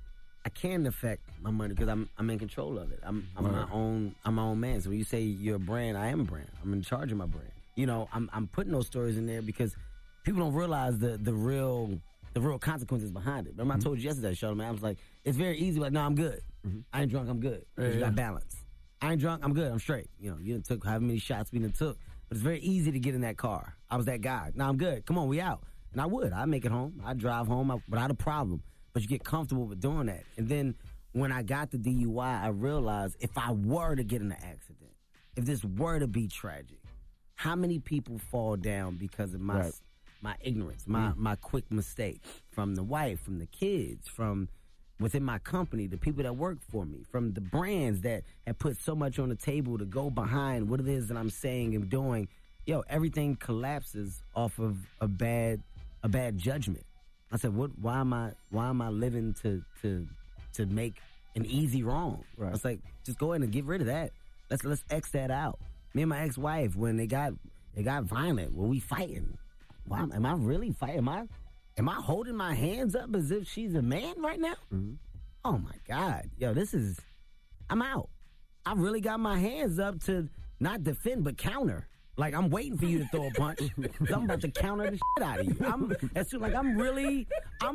I can affect my money because I'm in control of it. I'm my own man. So when you say you're a brand, I am a brand. I'm in charge of my brand. I'm putting those stories in there because people don't realize the real consequences behind it. Remember I told you yesterday, Charlamagne, I was like, it's very easy. Like, no, I'm good. I ain't drunk, I'm good. You got balance. I ain't drunk, I'm good, I'm straight. You done took however many shots we done took, but it's very easy to get in that car. I was that guy. Now I'm good. Come on, we out. And I'd make it home. I'd drive home without a problem. But you get comfortable with doing that. And then when I got the DUI, I realized if I were to get in an accident, if this were to be tragic, how many people fall down because of my ignorance, my quick mistake? From the wife, from the kids, from within my company, the people that work for me, from the brands that have put so much on the table to go behind what it is that I'm saying and doing. Everything collapses off of a bad judgment. I said, why am I living to make an easy wrong? Right. I was like, just go ahead and get rid of that. Let's X that out. Me and my ex-wife, when they got violent, we fighting. Wow, am I really fighting? Am I holding my hands up as if she's a man right now? Mm-hmm. Oh, my God. Yo, I'm out. I really got my hands up to not defend, but counter. Like, I'm waiting for you to throw a punch. 'Cause I'm about to counter the shit out of you. I'm really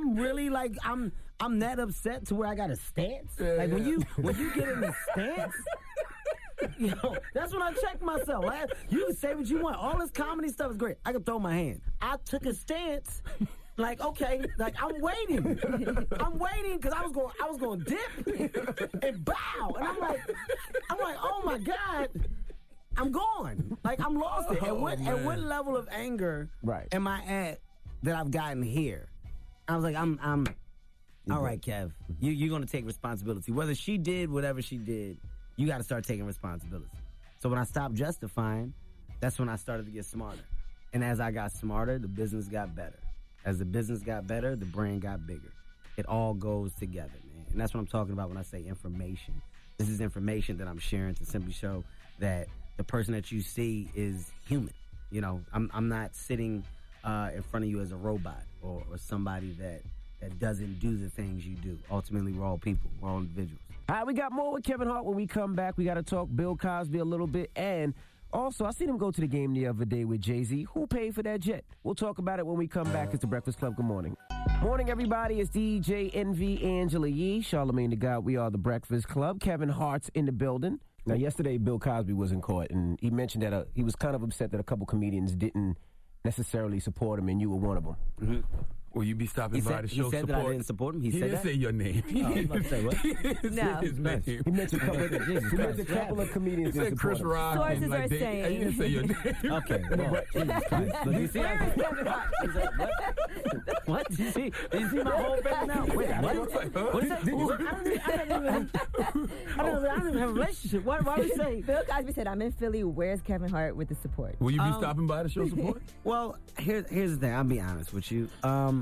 that upset to where I got a stance. Like, when you get in the stance, that's when I check myself. You can say what you want. All this comedy stuff is great. I can throw my hand. I took a stance. Like, okay, like I'm waiting because I was going to dip and bow, and I'm like, oh my God, I'm gone. Like, I'm lost. At what level of anger am I at that I've gotten here? I was like, I'm all right, Kev. You're going to take responsibility. Whether she did whatever she did, you got to start taking responsibility. So when I stopped justifying, that's when I started to get smarter. And as I got smarter, the business got better. As the business got better, the brand got bigger. It all goes together, man. And that's what I'm talking about when I say information. This is information that I'm sharing to simply show that the person that you see is human. You know, I'm not sitting in front of you as a robot or somebody that doesn't do the things you do. Ultimately, we're all people. We're all individuals. All right, we got more with Kevin Hart when we come back. We got to talk Bill Cosby a little bit. And also, I seen him go to the game the other day with Jay-Z. Who paid for that jet? We'll talk about it when we come back. It's The Breakfast Club. Good morning. Morning, everybody. It's DJ NV, Angela Yee, Charlamagne the God. We are The Breakfast Club. Kevin Hart's in the building. Now, yesterday, Bill Cosby was in court, and he mentioned that he was kind of upset that a couple comedians didn't necessarily support him, and you were one of them. Mm-hmm. Will you be stopping by the show? He said support? that I didn't support him. He said didn't that? say your name. Oh, I was about to say what? No. His name. He mentioned a couple of comedians. He said Chris Rock. Sources and, like, are saying. He didn't say your name. Okay. Well, Jesus Christ. Look, you see Where is Kevin Hart? He's like, what? Did you see my whole face now? Wait, what? What is that? I don't even have a relationship. Why would you say? Bill Cosby said, I'm in Philly. Where's Kevin Hart with the support? Will you be stopping by to show support? Well, here's the thing. I'll be honest with you.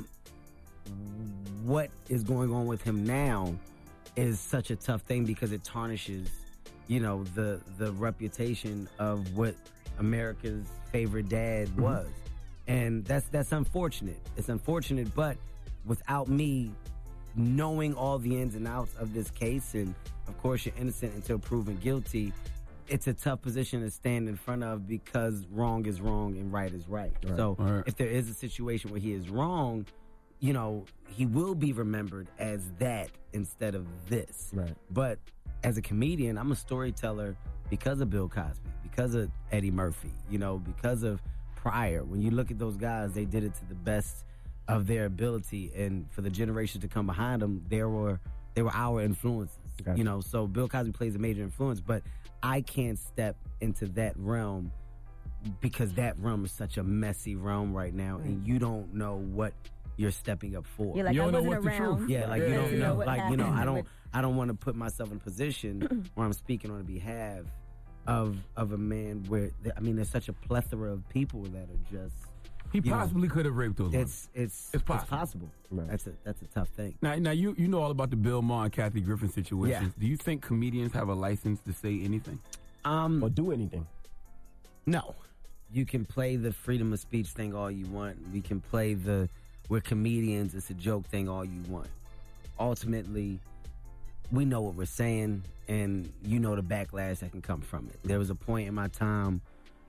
What is going on with him now is such a tough thing because it tarnishes, the reputation of what America's favorite dad was. And that's unfortunate. It's unfortunate, but without me knowing all the ins and outs of this case, and of course you're innocent until proven guilty, it's a tough position to stand in front of because wrong is wrong and right is right. So if there is a situation where he is wrong, he will be remembered as that instead of this. Right. But as a comedian, I'm a storyteller because of Bill Cosby, because of Eddie Murphy, because of Pryor. When you look at those guys, they did it to the best of their ability. And for the generations to come behind them, they were our influences. Gotcha. So Bill Cosby plays a major influence, but I can't step into that realm because that realm is such a messy realm right now, and you don't know what you're stepping up for. You're like, you I don't know wasn't what's the around. truth. Yeah, like you don't know. what Like, happened. I don't want to put myself in a position where I'm speaking on behalf of a man where there's such a plethora of people that are just. He possibly could have raped those women. It's possible. Right. That's a tough thing. Now you know all about the Bill Maher and Kathy Griffin situation. Yeah. Do you think comedians have a license to say anything? Or do anything? No. You can play the freedom of speech thing all you want. We can play the we're comedians, it's a joke thing all you want. Ultimately, we know what we're saying, and the backlash that can come from it. There was a point in my time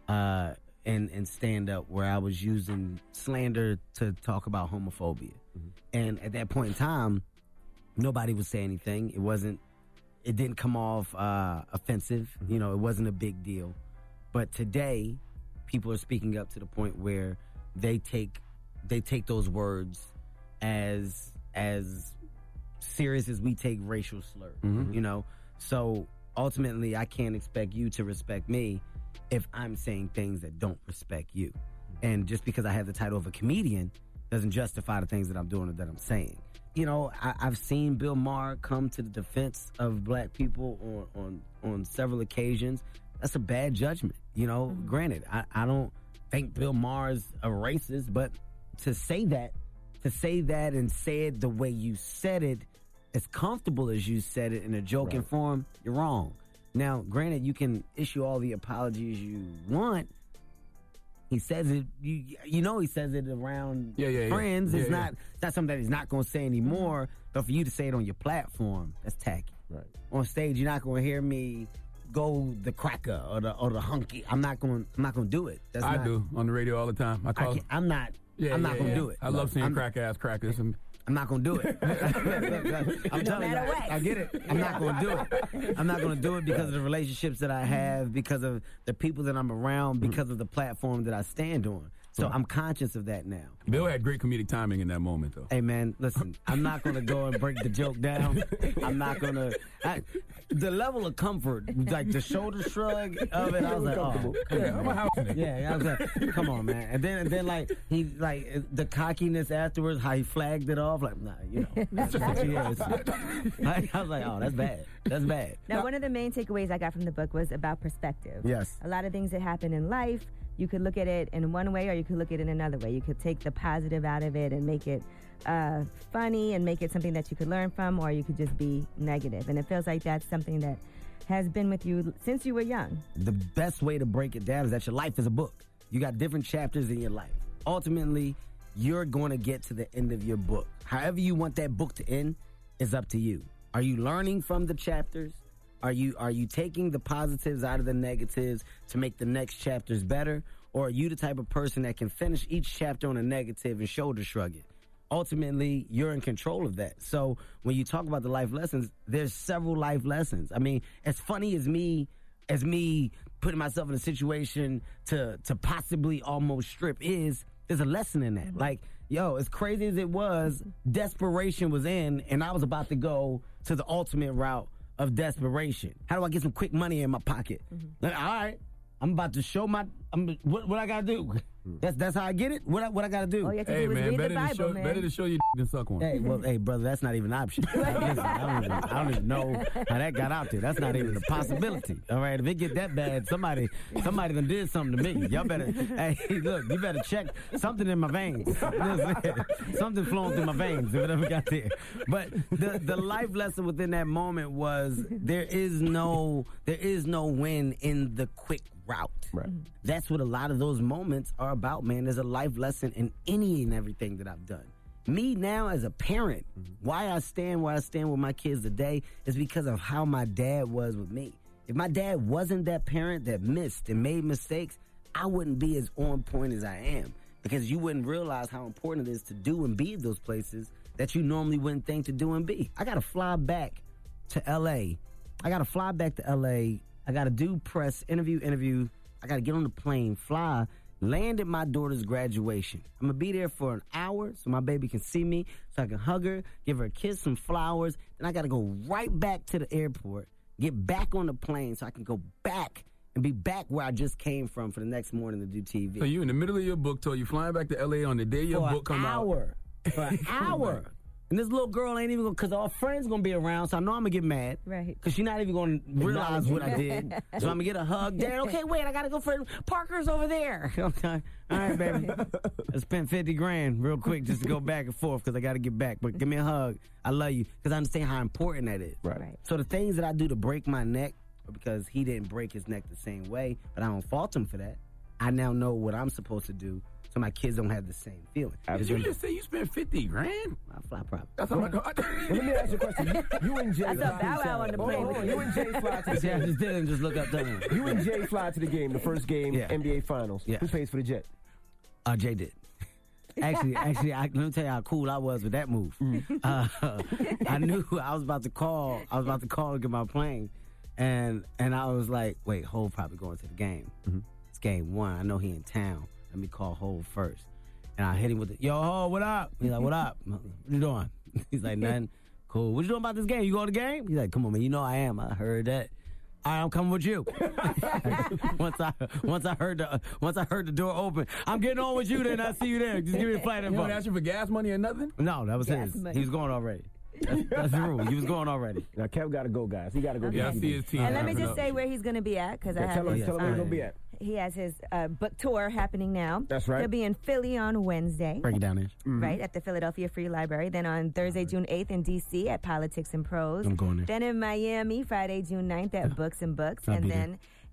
in stand-up where I was using slander to talk about homophobia. Mm-hmm. And at that point in time, nobody would say anything. It didn't come off offensive. Mm-hmm. It wasn't a big deal. But today, people are speaking up to the point where they take those words as serious as we take racial slurs. Mm-hmm. So ultimately I can't expect you to respect me if I'm saying things that don't respect you. And just because I have the title of a comedian doesn't justify the things that I'm doing or that I'm saying. I've seen Bill Maher come to the defense of black people on several occasions. That's a bad judgment. Granted, I don't think Bill Maher's a racist, but to say that and say it the way you said it, as comfortable as you said it in a joking form, you're wrong. Now, granted, you can issue all the apologies you want. He says it, you know, he says it around Yeah. friends. Yeah, It's yeah. not something that he's not going to say anymore. But for you to say it on your platform, that's tacky. Right. On stage, you're not going to hear me go the cracker or the hunky. I'm not going to do it. That's I not, do on the radio all the time. I'm not going to do it. I love seeing crack-ass crackers. I'm not going to do it. I'm telling you, I get it. I'm not going to do it. I'm not going to do it because of the relationships that I have, because of the people that I'm around, because of the platform that I stand on. So I'm conscious of that now. Bill had great comedic timing in that moment, though. Hey, man, listen, I'm not going to go and break the joke down. I'm not going to. The level of comfort, like the shoulder shrug of it, I was like, oh, I'm a house nigga. yeah, I was like, come on, man. And then like, he, like, the cockiness afterwards, how he flagged it off, like, nah, you know, that's just what she is. I was like, oh, that's bad. That's bad. Now, one of the main takeaways I got from the book was about perspective. Yes. A lot of things that happen in life, you could look at it in one way or you could look at it in another way. You could take the positive out of it and make it funny and make it something that you could learn from, or you could just be negative. And it feels like that's something that has been with you since you were young. The best way to break it down is that your life is a book. You got different chapters in your life. Ultimately, you're going to get to the end of your book. However you want that book to end is up to you. Are you learning from the chapters? Are you taking the positives out of the negatives to make the next chapters better? Or are you the type of person that can finish each chapter on a negative and shoulder shrug it? Ultimately, you're in control of that. So when you talk about the life lessons, there's several life lessons. I mean, as funny as me putting myself in a situation to possibly almost strip is, there's a lesson in that. Like, yo, as crazy as it was, desperation was in, and I was about to go to the ultimate route of desperation. How do I get some quick money in my pocket? Like, all right, I'm about to show what I gotta do. That's how I get it. What I gotta do? All you have to do is read the Bible, man. Better to show you than suck one. Hey, brother, that's not even an option. Listen, I don't even know how that got out there. That's not even a possibility. All right, if it get that bad, somebody done did something to me. Y'all better, hey, look, you better check something in my veins. Something flowing through my veins if it ever got there. But the life lesson within that moment was there is no win in the quick route. Right. That's what a lot of those moments are about, man. There's a life lesson in any and everything that I've done. Me now as a parent, why I stand where I stand with my kids today is because of how my dad was with me. If my dad wasn't that parent that missed and made mistakes, I wouldn't be as on point as I am, because you wouldn't realize how important it is to do and be those places that you normally wouldn't think to do and be. I got to fly back to L.A. I got to do press, interview. I got to get on the plane, fly, land at my daughter's graduation. I'm going to be there for an hour so my baby can see me, so I can hug her, give her a kiss, some flowers. Then I got to go right back to the airport, get back on the plane so I can go back and be back where I just came from for the next morning to do TV. So you in the middle of your book tour, you flying back to L.A. on the day your book come out. For an hour. And this little girl ain't even going to, because our friends going to be around, so I know I'm going to get mad. Right. Because she's not even going to realize what I did. So I'm going to get a hug. Dad, okay, wait, I got to go for Parker's over there. Okay. All right, baby. I spent $50,000 real quick just to go back and forth because I got to get back. But give me a hug. I love you. Because I understand how important that is. Right. So the things that I do to break my neck are because he didn't break his neck the same way, but I don't fault him for that. I now know what I'm supposed to do so my kids don't have the same feeling. Did you just say you spent $50,000? I fly private. That's all I know. Well, let me ask you a question. You and Jay That's a Bow Wow on the plane. You and Jay fly to the See, I game. just didn't just look up to him. You and Jay fly to the game, the first game, Yeah. NBA Finals. Yeah. Who pays for the jet? Jay did. Actually, let me tell you how cool I was with that move. I knew I was about to call. To get my plane, and I was like, "Wait, Hov probably going to the game. It's game one. I know he in town. Let me call Hov first." And I hit him with "Yo, Hov, what up?" He's like, "What up? What you doing?" He's like, "Nothing." Cool. What you doing about this game? You going to the game? He's like, "Come on, man. You know I am. I heard that." All right, I'm coming with you. once I heard the door open, I'm getting on with you. Then I see you there. Just give me a flight You info. want to ask you for gas money or nothing? No, that was Gas his. money. He was going already. That's the rule. He was going already. Now, Kev got to go, guys. He got to go. Yeah, I see his team. And let me wrapping just up. say where he's going to be at, because I have Tell him his, where he's going to be at. he has his book tour happening now. That's right. He'll be in Philly on Wednesday. Break it down there. Right, at the Philadelphia Free Library. Then on Thursday, June 8th in D.C. at Politics and Prose. I'm going there. Then in Miami, Friday, June 9th at Books and Books. I'll And be then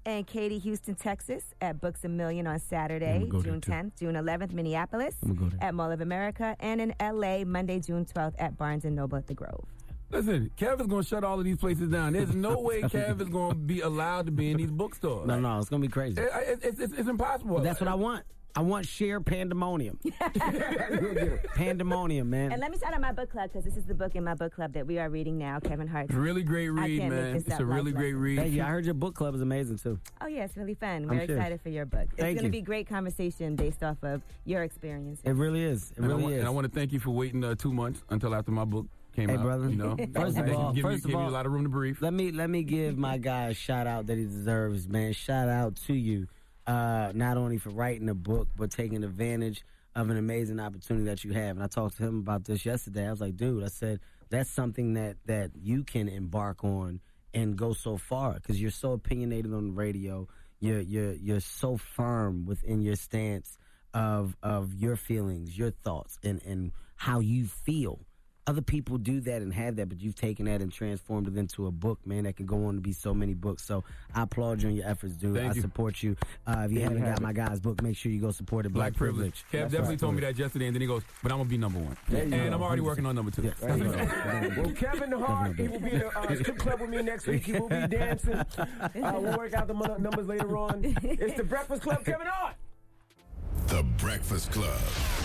and Katy, Houston, Texas, at Books A Million on Saturday, June 10th. June 11th, Minneapolis at Mall of America, and in L.A., Monday, June 12th at Barnes & Noble at the Grove. Listen, Kev is going to shut all of these places down. There's no way Kev is going to be allowed to be in these bookstores. No, it's going to be crazy. It's impossible. But that's what I want. I want sheer pandemonium. Pandemonium, man. And let me shout out my book club, because this is the book in my book club that we are reading now, Kevin Hart's. Really great read, man. It's a really great read. Thank you. I heard your book club is amazing, too. Oh, yeah, it's really fun. We're excited for your book. It's going to be great conversation based off of your experience. It really is. It really is. And I want to thank you for waiting 2 months until after my book came out. Hey, brother. You know, First of all, give you a lot of room to breathe. Let me give my guy a shout out that he deserves, man. Shout out to you. Not only for writing a book, but taking advantage of an amazing opportunity that you have. And I talked to him about this yesterday. I was like, dude, I said, that's something that you can embark on and go so far, because you're so opinionated on the radio. You're so firm within your stance of your feelings, your thoughts, and how you feel. Other people do that and have that, but you've taken that and transformed it into a book, man, that can go on to be so many books. So I applaud you on your efforts, dude. I support you. If you haven't got my guy's book, make sure you go support it. Black Privilege. Kev definitely told me that yesterday, and then he goes, but I'm going to be number one. And I'm already working on number 2. Well, Kevin Hart, he will be in the strip club with me next week. He will be dancing. We'll work out the numbers later on. It's The Breakfast Club, Kevin Hart. The Breakfast Club.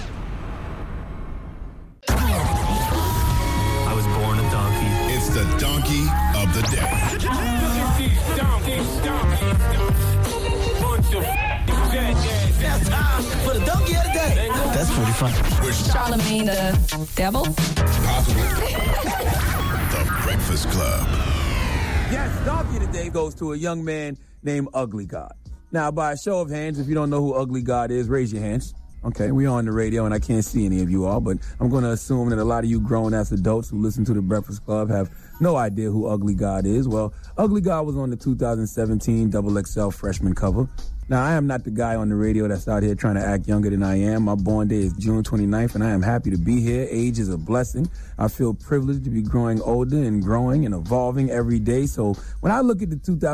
I was born a donkey. It's the donkey of the day. Now time for the donkey of the day. That's pretty fun. Charlamagne the devil? Possibly. The Breakfast Club. Yes, donkey of the day goes to a young man named Ugly God. Now, by a show of hands, if you don't know who Ugly God is, raise your hands. Okay, we're on the radio, and I can't see any of you all, but I'm going to assume that a lot of you grown-ass adults who listen to The Breakfast Club have no idea who Ugly God is. Well, Ugly God was on the 2017 XXL freshman cover. Now, I am not the guy on the radio that's out here trying to act younger than I am. My born day is June 29th, and I am happy to be here. Age is a blessing. I feel privileged to be growing older and growing and evolving every day. So when I look at the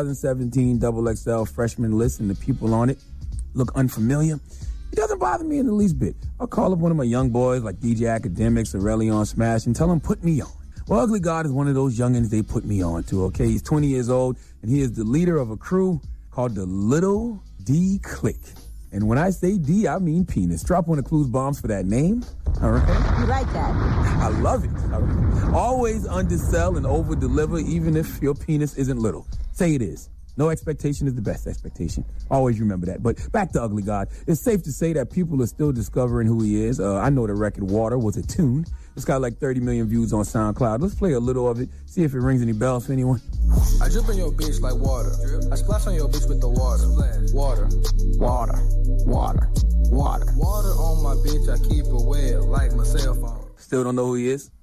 2017 XXL freshman list and the people on it look unfamiliar, it doesn't bother me in the least bit. I'll call up one of my young boys like DJ Academics or Relly Smash and tell him, put me on. Well, Ugly God is one of those youngins they put me on to, okay? He's 20 years old, and he is the leader of a crew called the Little D Click. And when I say D, I mean penis. Drop one of Clues bombs for that name, all right? You like that? I love it. Always undersell and over-deliver, even if your penis isn't little. Say it is. No expectation is the best expectation. Always remember that. But back to Ugly God. It's safe to say that people are still discovering who he is. I know the record Water was a tune. It's got like 30 million views on SoundCloud. Let's play a little of it, see if it rings any bells for anyone. I drip in your bitch like water. I splash on your bitch with the water. Water. Water. Water. Water. Water on my bitch, I keep it wet like my cell phone. Still don't know who he is?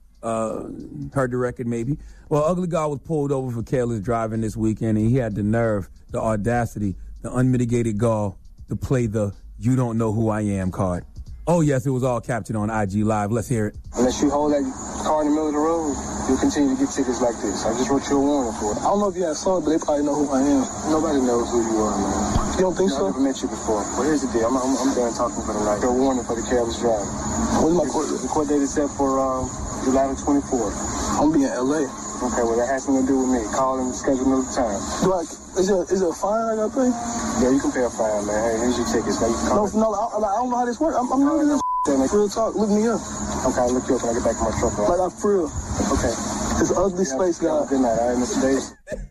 Heard the record maybe. Well, Ugly God was pulled over for careless driving this weekend, and he had the nerve, the audacity, the unmitigated gall to play the "You Don't Know Who I Am" card. Oh yes, it was all captured on IG Live. Let's hear it. Unless you hold that car in the middle of the road, you'll continue to get tickets like this. I just wrote you a warning for it. I don't know if you have songs, but they probably know who I am. Nobody knows who you are, man. You don't think so? I've never met you before. Well, here's the deal. I'm done talking for the night. A warning for the careless driving. When's my court? The court date is set for July 24th. I'm be in LA. Okay, well that has something to do with me. Call and schedule another time. Is there a fine I gotta pay? Yeah, you can pay a fine, man. Hey, here's your tickets. Now you can call. No, I don't know how this works. I'm new to this. Like, real talk, look me up. Okay, I'll look you up when I get back in my truck. Right? Like, I'm for real. Okay. It's Ugly Space God. Good night, all right, Mr. Davis.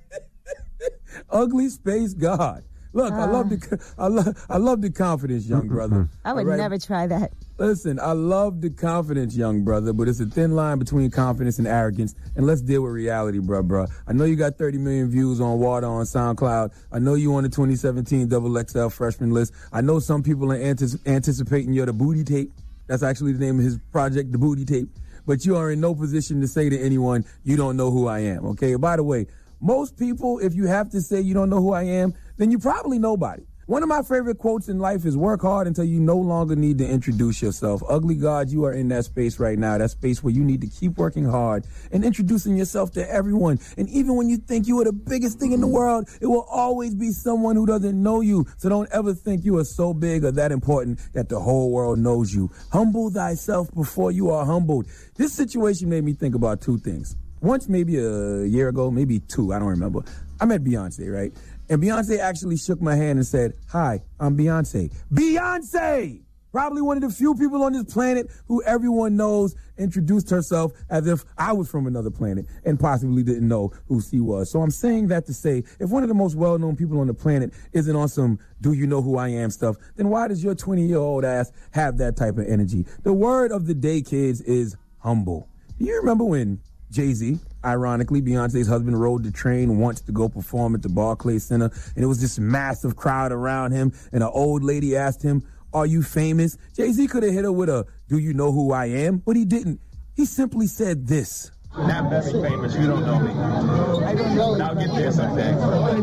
Ugly Space God. Look, I love the confidence, young brother. I would never try that. Listen, I love the confidence, young brother, but it's a thin line between confidence and arrogance, and let's deal with reality, bruh. I know you got 30 million views on Water on SoundCloud. I know you on the 2017 XXL freshman list. I know some people are anticipating you're the Booty Tape. That's actually the name of his project, the Booty Tape. But you are in no position to say to anyone, you don't know who I am, okay? By the way, most people, if you have to say you don't know who I am, then you probably nobody. One of my favorite quotes in life is work hard until you no longer need to introduce yourself. Ugly God, you are in that space right now, that space where you need to keep working hard and introducing yourself to everyone. And even when you think you are the biggest thing in the world, it will always be someone who doesn't know you. So don't ever think you are so big or that important that the whole world knows you. Humble thyself before you are humbled. This situation made me think about two things. Once, maybe a year ago, maybe two, I don't remember, I met Beyonce, right? And Beyonce actually shook my hand and said, "Hi, I'm Beyonce." Beyonce! Probably one of the few people on this planet who everyone knows introduced herself as if I was from another planet and possibly didn't know who she was. So I'm saying that to say, if one of the most well-known people on the planet isn't on some do you know who I am stuff, then why does your 20-year-old ass have that type of energy? The word of the day, kids, is humble. Do you remember when Jay-Z, ironically, Beyonce's husband, rode the train once to go perform at the Barclays Center, and it was this massive crowd around him, and an old lady asked him, "Are you famous?" Jay-Z could have hit her with a, "Do you know who I am?" But he didn't. He simply said this. Not very famous. You don't know me. I don't know. I'll get there someday.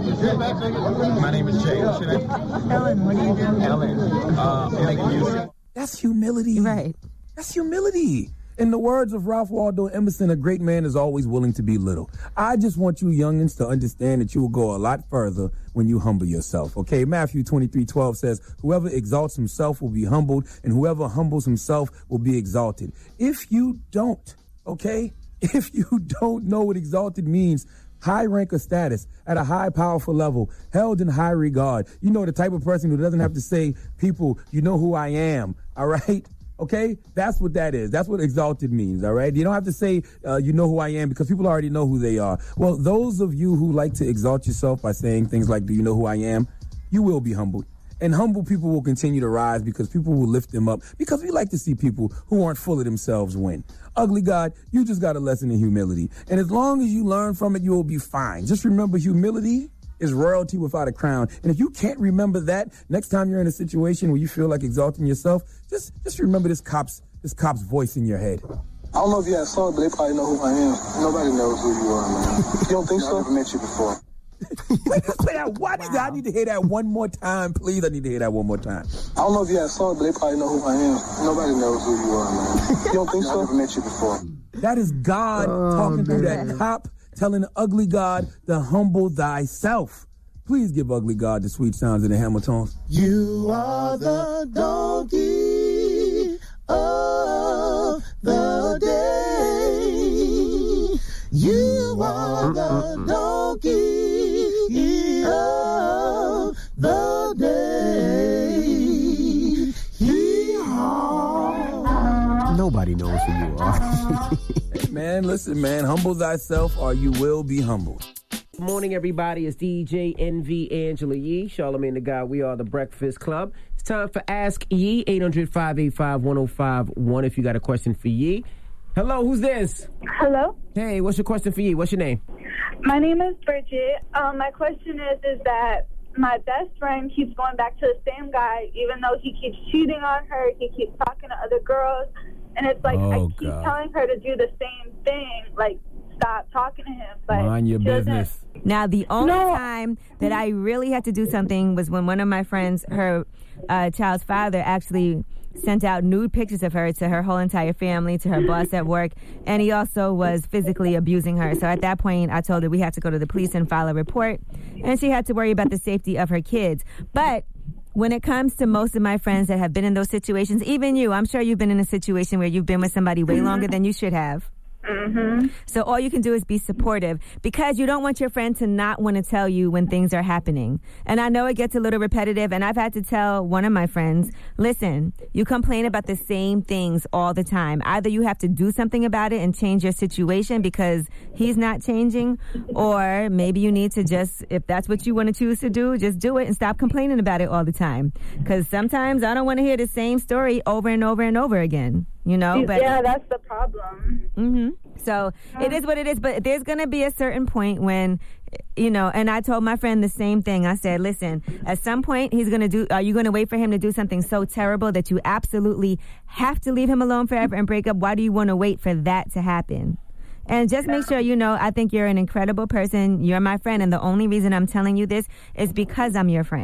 My name is Jay. What's your name? Ellen, what do you do? Ellen. Making music. That's humility. Right. That's humility. In the words of Ralph Waldo Emerson, a great man is always willing to be little. I just want you youngins to understand that you will go a lot further when you humble yourself, okay? Matthew 23:12 says, "Whoever exalts himself will be humbled, and whoever humbles himself will be exalted." If you don't, okay? If you don't know what exalted means, high rank or status, at a high powerful level, held in high regard. You know, the type of person who doesn't have to say, "People, you know who I am," all right? Okay? That's what that is. That's what exalted means, all right? You don't have to say, you know who I am, because people already know who they are. Well, those of you who like to exalt yourself by saying things like, "Do you know who I am?" you will be humbled. And humble people will continue to rise because people will lift them up, because we like to see people who aren't full of themselves win. Ugly God, you just got a lesson in humility. And as long as you learn from it, you will be fine. Just remember, humility is royalty without a crown. And if you can't remember that, next time you're in a situation where you feel like exalting yourself, just remember this cop's voice in your head. I don't know if you have saw it, but they probably know who I am. Nobody knows who you are, man. You don't think so? I've never met you before. Wait, what? Wow. I need to hear that one more time, please. I need to hear that one more time. I don't know if you have saw it, but they probably know who I am. Nobody knows who you are, man. You don't think so? I've never met you before. That is God talking through that cop, telling the ugly God to humble thyself. Please give ugly God the sweet sounds of the Hamiltons. You are the donkey of the day. You are the donkey of the day. Nobody knows who you are. Hey, man, listen, man. Humble thyself or you will be humbled. Good morning, everybody. It's DJ NV Angela Yee, Charlamagne the Guy. We are the Breakfast Club. It's time for Ask Yee, 800-585-1051 if you got a question for Yee. Hello, who's this? Hello. Hey, what's your question for Yee? What's your name? My name is Bridget. My question is that my best friend keeps going back to the same guy, even though he keeps cheating on her, he keeps talking to other girls, and it's like I keep telling her to do the same thing, like stop talking to him. But mind your business. Now, the only time that I really had to do something was when one of my friends, her child's father, actually sent out nude pictures of her to her whole entire family, to her boss at work, and he also was physically abusing her. So at that point, I told her we had to go to the police and file a report, and she had to worry about the safety of her kids. But when it comes to most of my friends that have been in those situations, even you, I'm sure you've been in a situation where you've been with somebody way longer than you should have. Mm-hmm. So all you can do is be supportive, because you don't want your friend to not want to tell you when things are happening. And I know it gets a little repetitive, and I've had to tell one of my friends, listen, you complain about the same things all the time. Either you have to do something about it and change your situation because he's not changing, or maybe you need to just, if that's what you want to choose to do, just do it and stop complaining about it all the time. Because sometimes I don't want to hear the same story over and over and over again. You know, but yeah, that's the problem. Mm-hmm. So it is what it is, but there's going to be a certain point when, you know, and I told my friend the same thing. I said, listen, at some point are you going to wait for him to do something so terrible that you absolutely have to leave him alone forever and break up? Why do you want to wait for that to happen? And just make sure you know, I think you're an incredible person. You're my friend, and the only reason I'm telling you this is because I'm your friend.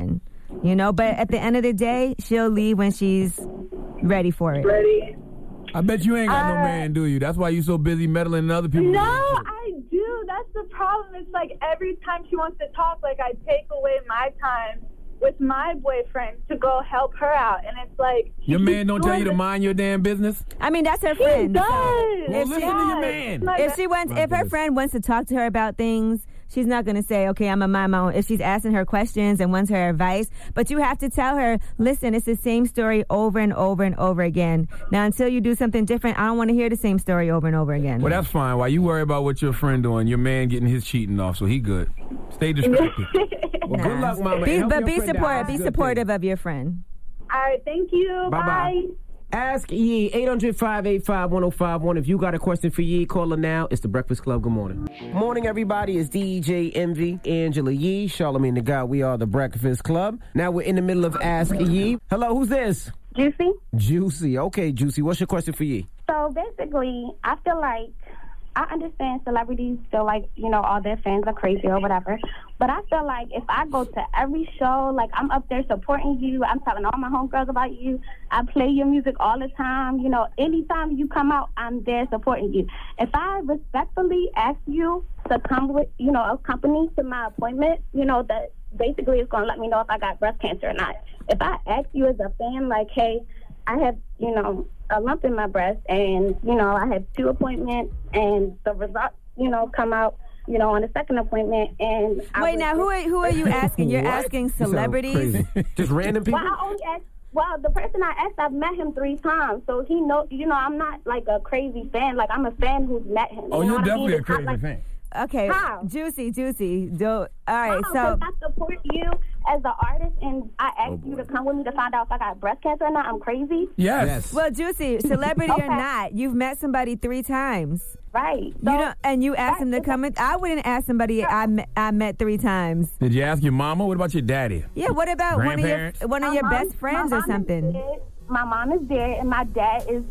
You know, but at the end of the day, she'll leave when she's ready for it. Ready? I bet you ain't got no man, do you? That's why you so busy meddling in other people's No, relationships. I do. That's the problem. It's like every time she wants to talk, like I take away my time with my boyfriend to go help her out. And it's like... Your man don't tell you to mind your damn business? I mean, that's her friend. He does. Well, listen to your man. If her friend wants to talk to her about things, she's not going to say, okay, I'm a mind my own. If she's asking her questions and wants her advice, but you have to tell her, listen, it's the same story over and over and over again. Now, until you do something different, I don't want to hear the same story over and over again. Well, that's fine. While you worry about what your friend doing, your man getting his cheating off, so he good. Stay distracted. Well, good luck, mama. Be supportive of your friend. All right, thank you. Bye. Ask Yee, 800-585-1051. If you got a question for Yee, call her now. It's The Breakfast Club. Good morning. Morning, everybody. It's DJ Envy, Angela Yee, Charlamagne the God. We are The Breakfast Club. Now we're in the middle of Ask Yee. Hello, who's this? Juicy. Juicy. Okay, Juicy. What's your question for Yee? So basically, I feel like I understand celebrities feel like, you know, all their fans are crazy or whatever. But I feel like if I go to every show, like I'm up there supporting you, I'm telling all my homegirls about you, I play your music all the time, you know, anytime you come out, I'm there supporting you. If I respectfully ask you to come with, you know, accompany to my appointment, you know, that basically is going to let me know if I got breast cancer or not. If I ask you as a fan, like, hey, I have, you know, a lump in my breast, and, you know, I have 2 appointments, and the results, you know, come out, you know, on the second appointment, and... Wait, now, who are you asking? You're asking celebrities? Just random people? Well, I only asked... Well, the person I asked, I've met him 3 times, so he knows, you know, I'm not, like, a crazy fan. Like, I'm a fan who's met him. Oh, you're definitely a crazy like, fan. Okay, How? Juicy. All right, so I support you as an artist, and I asked you to come with me to find out if I got breast cancer or not. I'm crazy. Yes. Well, Juicy, celebrity or not, you've met somebody 3 times. Right. You asked them to come in. I wouldn't ask somebody I met 3 times. Did you ask your mama? What about your daddy? Yeah. What about one of your best friends or something? My mom is there, and my dad is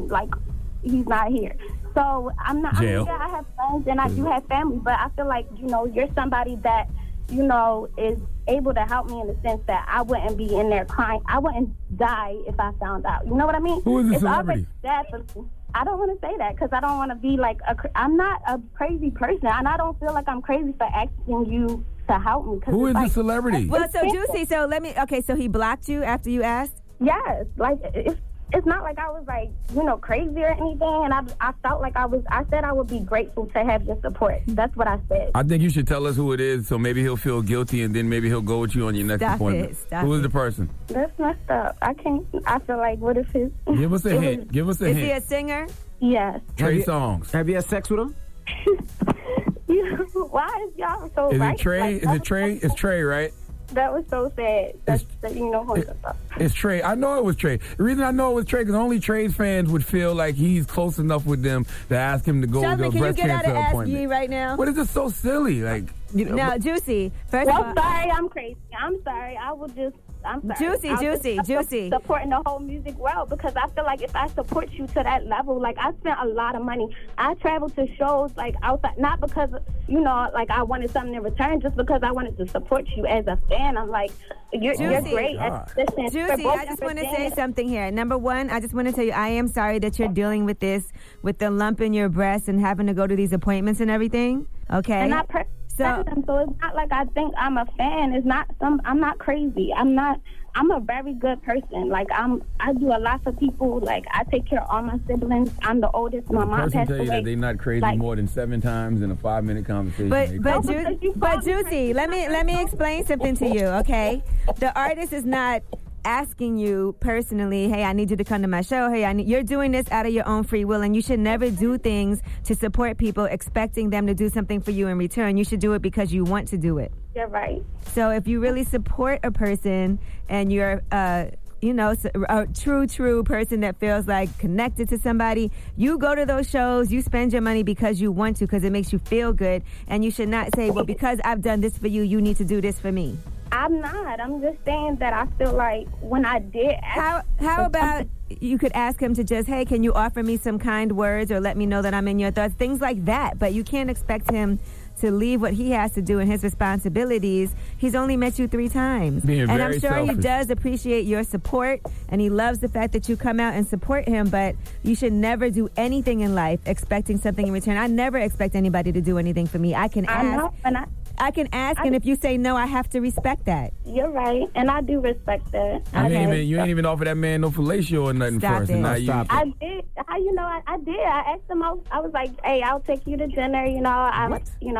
he's not here. So I'm not. Jail. I have friends and I do have family, but I feel like, you know, you're somebody that, you know, is able to help me in the sense that I wouldn't be in there crying. I wouldn't die if I found out. You know what I mean? Who is the It's celebrity? already sad for me. I don't want to say that because I don't want to be like I'm not a crazy person, and I don't feel like I'm crazy for asking you to help me. Who is the celebrity? Well, so Juicy, so so he blocked you after you asked? Yes, like it's not like I was like, you know, crazy or anything, and I felt like I said I would be grateful to have your support. That's what I said. I think you should tell us who it is, so maybe he'll feel guilty, and then maybe he'll go with you on your next appointment. Who is the person? That's messed up. I feel like, what if his... Give us a hint. Give us a hint. Is he a singer? Yes. Trey Songz. Have you had sex with him? Why is y'all so Is right? it Trey? Like, Is it Trey? It's Trey, right? That was so sad. It's Trey. I know it was Trey. The reason I know it was Trey because only Trey's fans would feel like he's close enough with them to ask him to go to a breast cancer appointment. Yee right now? What is this so silly? Like, you know. No, Juicy. First of all, sorry, I'm crazy. I'm sorry. I'm sorry. Juicy. Supporting the whole music world because I feel like if I support you to that level, like I spent a lot of money. I traveled to shows like outside, not because, you know, like I wanted something in return, just because I wanted to support you as a fan. I'm like, you're great. Listen, Juicy, I just want to say something here. Number one, I just want to tell you, I am sorry that you're dealing with this, with the lump in your breast and having to go to these appointments and everything. Okay. And so it's not like I think I'm a fan. It's not I'm not crazy. I'm a very good person. Like I do a lot for people. Like I take care of all my siblings. I'm the oldest. My mom passed tell you away. that they're not crazy more than 7 times in a 5-minute conversation. But Juicy, let me explain something to you, okay? The artist is not asking you personally, hey, I need you to come to my show. Hey, you're doing this out of your own free will, and you should never do things to support people expecting them to do something for you in return. You should do it because you want to do it. You're right. So if you really support a person and you're a true person that feels like connected to somebody, you go to those shows, you spend your money because you want to, because it makes you feel good, and you should not say, well, because I've done this for you, you need to do this for me. I'm not. I'm just saying that I feel like when I did ask... How about you could ask him to just, hey, can you offer me some kind words or let me know that I'm in your thoughts? Things like that. But you can't expect him to leave what he has to do and his responsibilities. He's only met you 3 times. Being and very I'm sure he selfish. does appreciate your support, and he loves the fact that you come out and support him, but you should never do anything in life expecting something in return. I never expect anybody to do anything for me. I can ask. I can ask, and if you say no, I have to respect that. You're right, and I do respect that. You ain't even offer that man no fellatio or nothing Stop first. it. And now you, I did. How you know? I did. I asked him. I was like, "Hey, I'll take you to dinner." You know,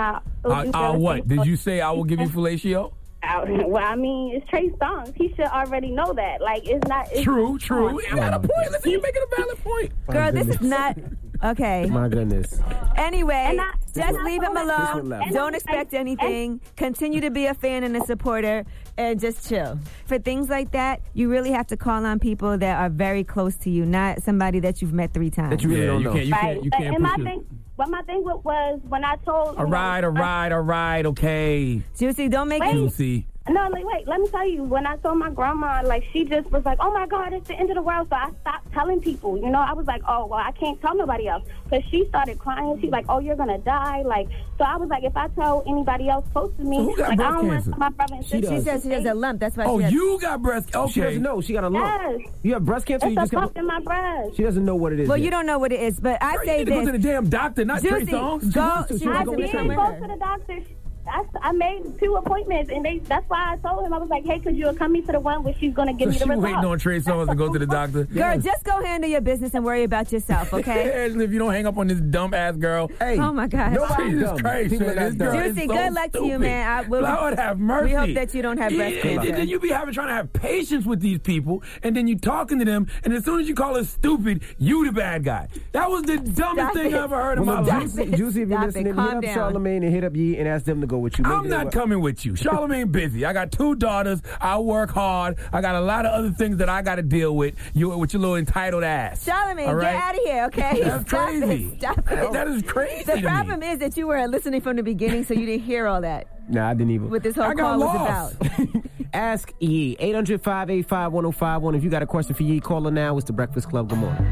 what? Did you say I will give you fellatio? Well, I mean, it's Trey Songz. He should already know that. Like, it's not. It's True. You got a point. Listen, you're making a valid point. Girl, this is not. Okay. My goodness. Anyway, just and leave I him told him- alone. and Don't I- expect anything. Continue to be a fan and a supporter, and just chill. For things like that, you really have to call on people that are very close to you, not somebody that you've met 3 times. That you really don't know. You can't my push it. thing, but my thing was when I told. All right, okay. Juicy, don't make it. Juicy. No, like, wait, let me tell you. When I told my grandma, like, she just was like, oh, my God, it's the end of the world. So I stopped telling people, you know. I was like, oh, well, I can't tell nobody else. Because she started crying. She's like, oh, you're going to die. Like, so I was like, if I tell anybody else close to me, So who got like, I breast don't want cancer? my brother and sister. She says she has a lump. That's why Oh, she has... you got breast. Okay. She doesn't know. She got a lump. Yes. You have breast cancer? It's You a just got. lump in my breast. She doesn't know what it is. Well, yet. you don't know what it is, but I Girl, say you need to go this. to the damn doctor, not Trey Juicy, Songz. go. She I has to didn't determine go her. to the doctor. I made 2 appointments, and that's why I told him. I was like, hey, could you accompany me to the one where she's going to give me the She results? waiting on Trey Songz to go to the doctor. Girl, just go handle your business and worry about yourself, okay? If you don't hang up on this dumb ass girl. Hey, Oh, my God. nobody's Jesus dumb. Christ, People man, are this not dumb. girl is Juicy, so good luck to you, stupid. man. Lord have mercy. We hope that you don't have breast cancer. Then you be trying to have patience with these people, and then you talking to them, and as soon as you call us stupid, you the bad guy. That was the dumbest thing I ever heard in my Well, life. Juicy, if you're Stop it. listening, hit Calm up down. Charlamagne and hit up Yee and ask them to go with you. I'm not coming with you. Charlamagne busy. I got 2 daughters. I work hard. I got a lot of other things that I got to deal with. With your little entitled ass. Charlamagne, All right? get out of here, okay? That's Stop crazy. it. Stop it. That is crazy The to me. problem is that you were listening from the beginning, so you didn't hear all that. Nah, I didn't even. What this whole I got call was lost. about. Ask Yee. 800-585-1051. If you got a question for Yee, call her now. It's the Breakfast Club. Good morning.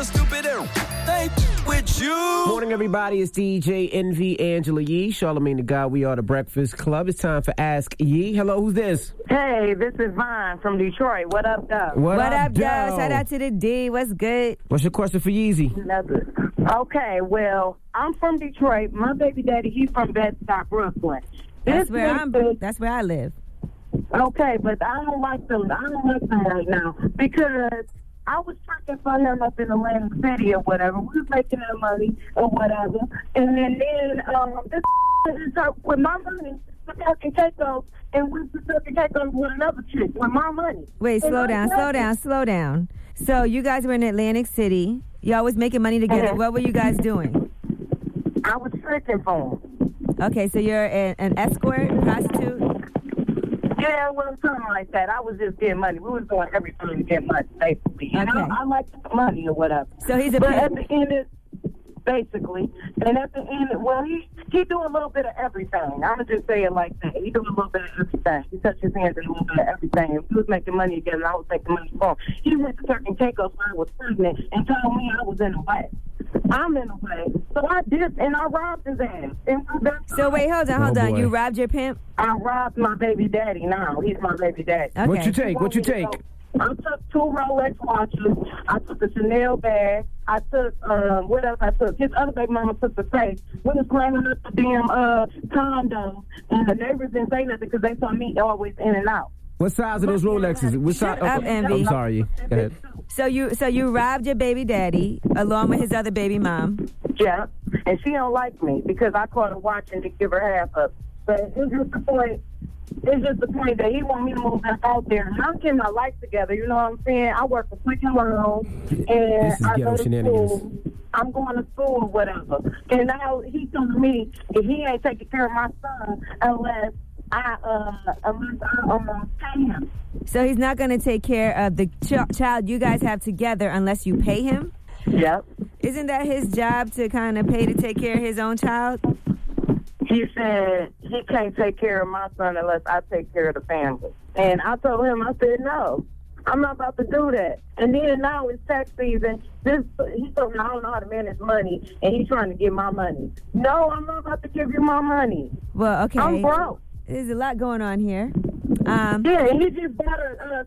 With you. Morning, everybody. It's DJ Envy, Angela Yee, Charlamagne the Guy. We are the Breakfast Club. It's time for Ask Yee. Hello, who's this? Hey, this is Vaughn from Detroit. What up, Doug? What up, Joe? Joe? Shout out to the D. What's good? What's your question for Yeezy? Nothing. Okay, well, I'm from Detroit. My baby daddy, he's from Bed-Stuy, Brooklyn. That's where I live. Okay, but I don't like them right now because I was working for him up in Atlantic City or whatever. We was making that money or whatever. And then this is with my money, the fucking Caicos, and we the fucking Caicos with another chick with my money. Wait, slow down. So you guys were in Atlantic City. Y'all was making money together. What were you guys doing? I was tricking for him. Okay, so you're an escort, prostitute? Yeah, well, something like that. I was just getting money. We was doing everything to get money, basically. You know, I like money or whatever. So he's a But at the end, basically, and at the end, well, he do a little bit of everything. I'm gonna just say it like that. He do a little bit of everything. He touched his hands in a little bit of everything. If he was making money again, and I was making money for him. He went to certain Caicos when I was pregnant and told me I was in the way. I'm in the way. So I did, and I robbed his ass. So wait, hold on. You robbed your pimp? I robbed my baby daddy now. He's my baby daddy. Okay. What you take? I took 2 Rolex watches. I took a Chanel bag. I took, what else I took? His other baby mama took the safe. We was climbing up the damn condo, and the neighbors didn't say nothing because they saw me always in and out. What size are those Rolexes? What size? Shut up, Envy. I'm sorry. Go ahead. So you robbed your baby daddy along with his other baby mom. Yeah, and she don't like me because I caught her watching to give her half up. But it's just the point. It's just the point that he want me to move back out there. And I'm getting my life together. You know what I'm saying? I work for Quick and Loan, and I go to school. I'm going to school or whatever. And now he's telling me that he ain't taking care of my son unless I pay him. So he's not going to take care of the child you guys have together unless you pay him? Yep. Isn't that his job to kind of pay to take care of his own child? He said he can't take care of my son unless I take care of the family. And I told him, I said, no. I'm not about to do that. And then now it's tax season. He told me I don't know how to manage money, and he's trying to get my money. No, I'm not about to give you my money. Well, okay. I'm broke. There's a lot going on here. Yeah, he just bought a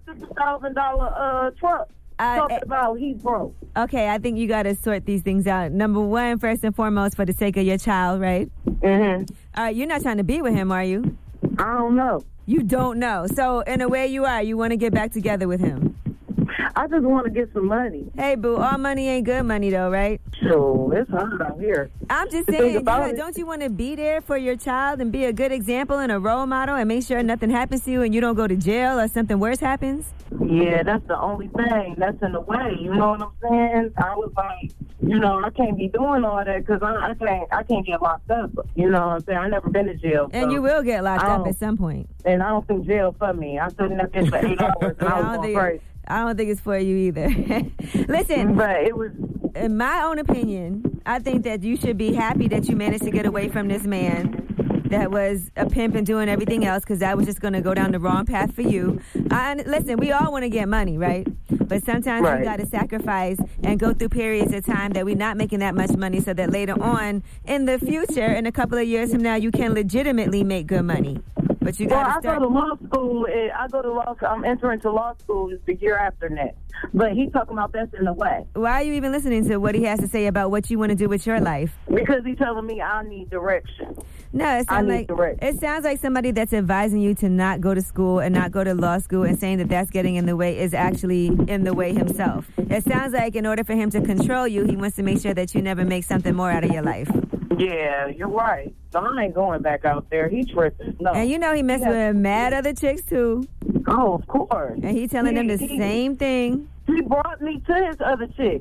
$60,000 truck. Talking about he's broke. Okay, I think you got to sort these things out. Number one, first and foremost, for the sake of your child, right? Mm-hmm. All right, you're not trying to be with him, are you? I don't know. You don't know. So, in a way, you are. You want to get back together with him. I just want to get some money. Hey, boo, all money ain't good money, though, right? So, it's hard out here. I'm just saying, don't you want to be there for your child and be a good example and a role model and make sure nothing happens to you and you don't go to jail or something worse happens? Yeah, that's the only thing that's in the way. You know what I'm saying? I was like, I can't be doing all that because I can't get locked up. You know what I'm saying? I've never been to jail. And you will get locked up at some point. And I don't think jail for me. I stood in that bitch for 8 hours and I was going crazy. I don't think it's for you either. Listen, but it was. In my own opinion, I think that you should be happy that you managed to get away from this man that was a pimp and doing everything else because that was just going to go down the wrong path for you. Listen, we all want to get money, right? But sometimes we got to sacrifice and go through periods of time that we're not making that much money so that later on in the future, in a couple of years from now, you can legitimately make good money. But you got to start. I go to law school. I'm entering to law school the year after next. But he's talking about that's in the way. Why are you even listening to what he has to say about what you want to do with your life? Because he's telling me I need direction. No, it sounds like somebody that's advising you to not go to school and not go to law school and saying that that's getting in the way is actually in the way himself. It sounds like in order for him to control you, he wants to make sure that you never make something more out of your life. Yeah, you're right. So I ain't going back out there. He tripping. No. And he messing with mad other chicks too. Oh, of course. And he telling them the same thing. He brought me to his other chick.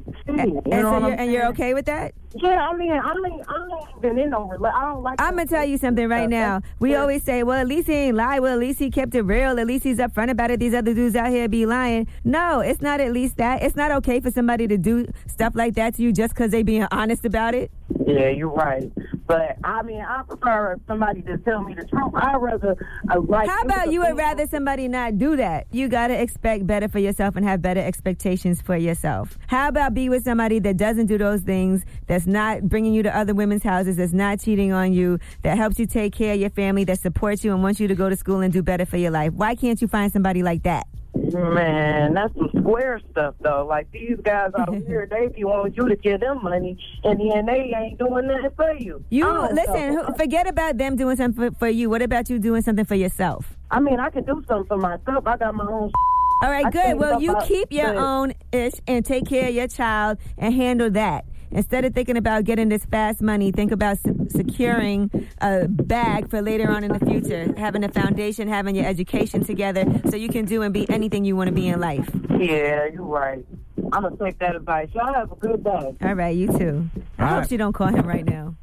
You're okay with that? Yeah, I mean, I ain't been in no relationship. I don't like. I'm gonna tell you something right now. We always say, well, at least he ain't lied. Well, at least he kept it real. At least he's upfront about it. These other dudes out here be lying. No, it's not at least that. It's not okay for somebody to do stuff like that to you just because they being honest about it. Yeah, you're right. But, I mean, I prefer somebody to tell me the truth. I'd rather... How about you would rather somebody not do that? You got to expect better for yourself and have better expectations for yourself. How about be with somebody that doesn't do those things, that's not bringing you to other women's houses, that's not cheating on you, that helps you take care of your family, that supports you and wants you to go to school and do better for your life? Why can't you find somebody like that? Man, that's some square stuff, though. Like, these guys out here, they be wanting you to give them money, and then they ain't doing nothing for you. Forget about them doing something for you. What about you doing something for yourself? I mean, I can do something for myself. I got my own All right, good. Well, you keep your own ish and take care of your child and handle that. Instead of thinking about getting this fast money, think about securing a bag for later on in the future, having a foundation, having your education together so you can do and be anything you want to be in life. Yeah, you're right. I'm going to take that advice. Y'all have a good day. All right, you too. I hope she don't call him right now.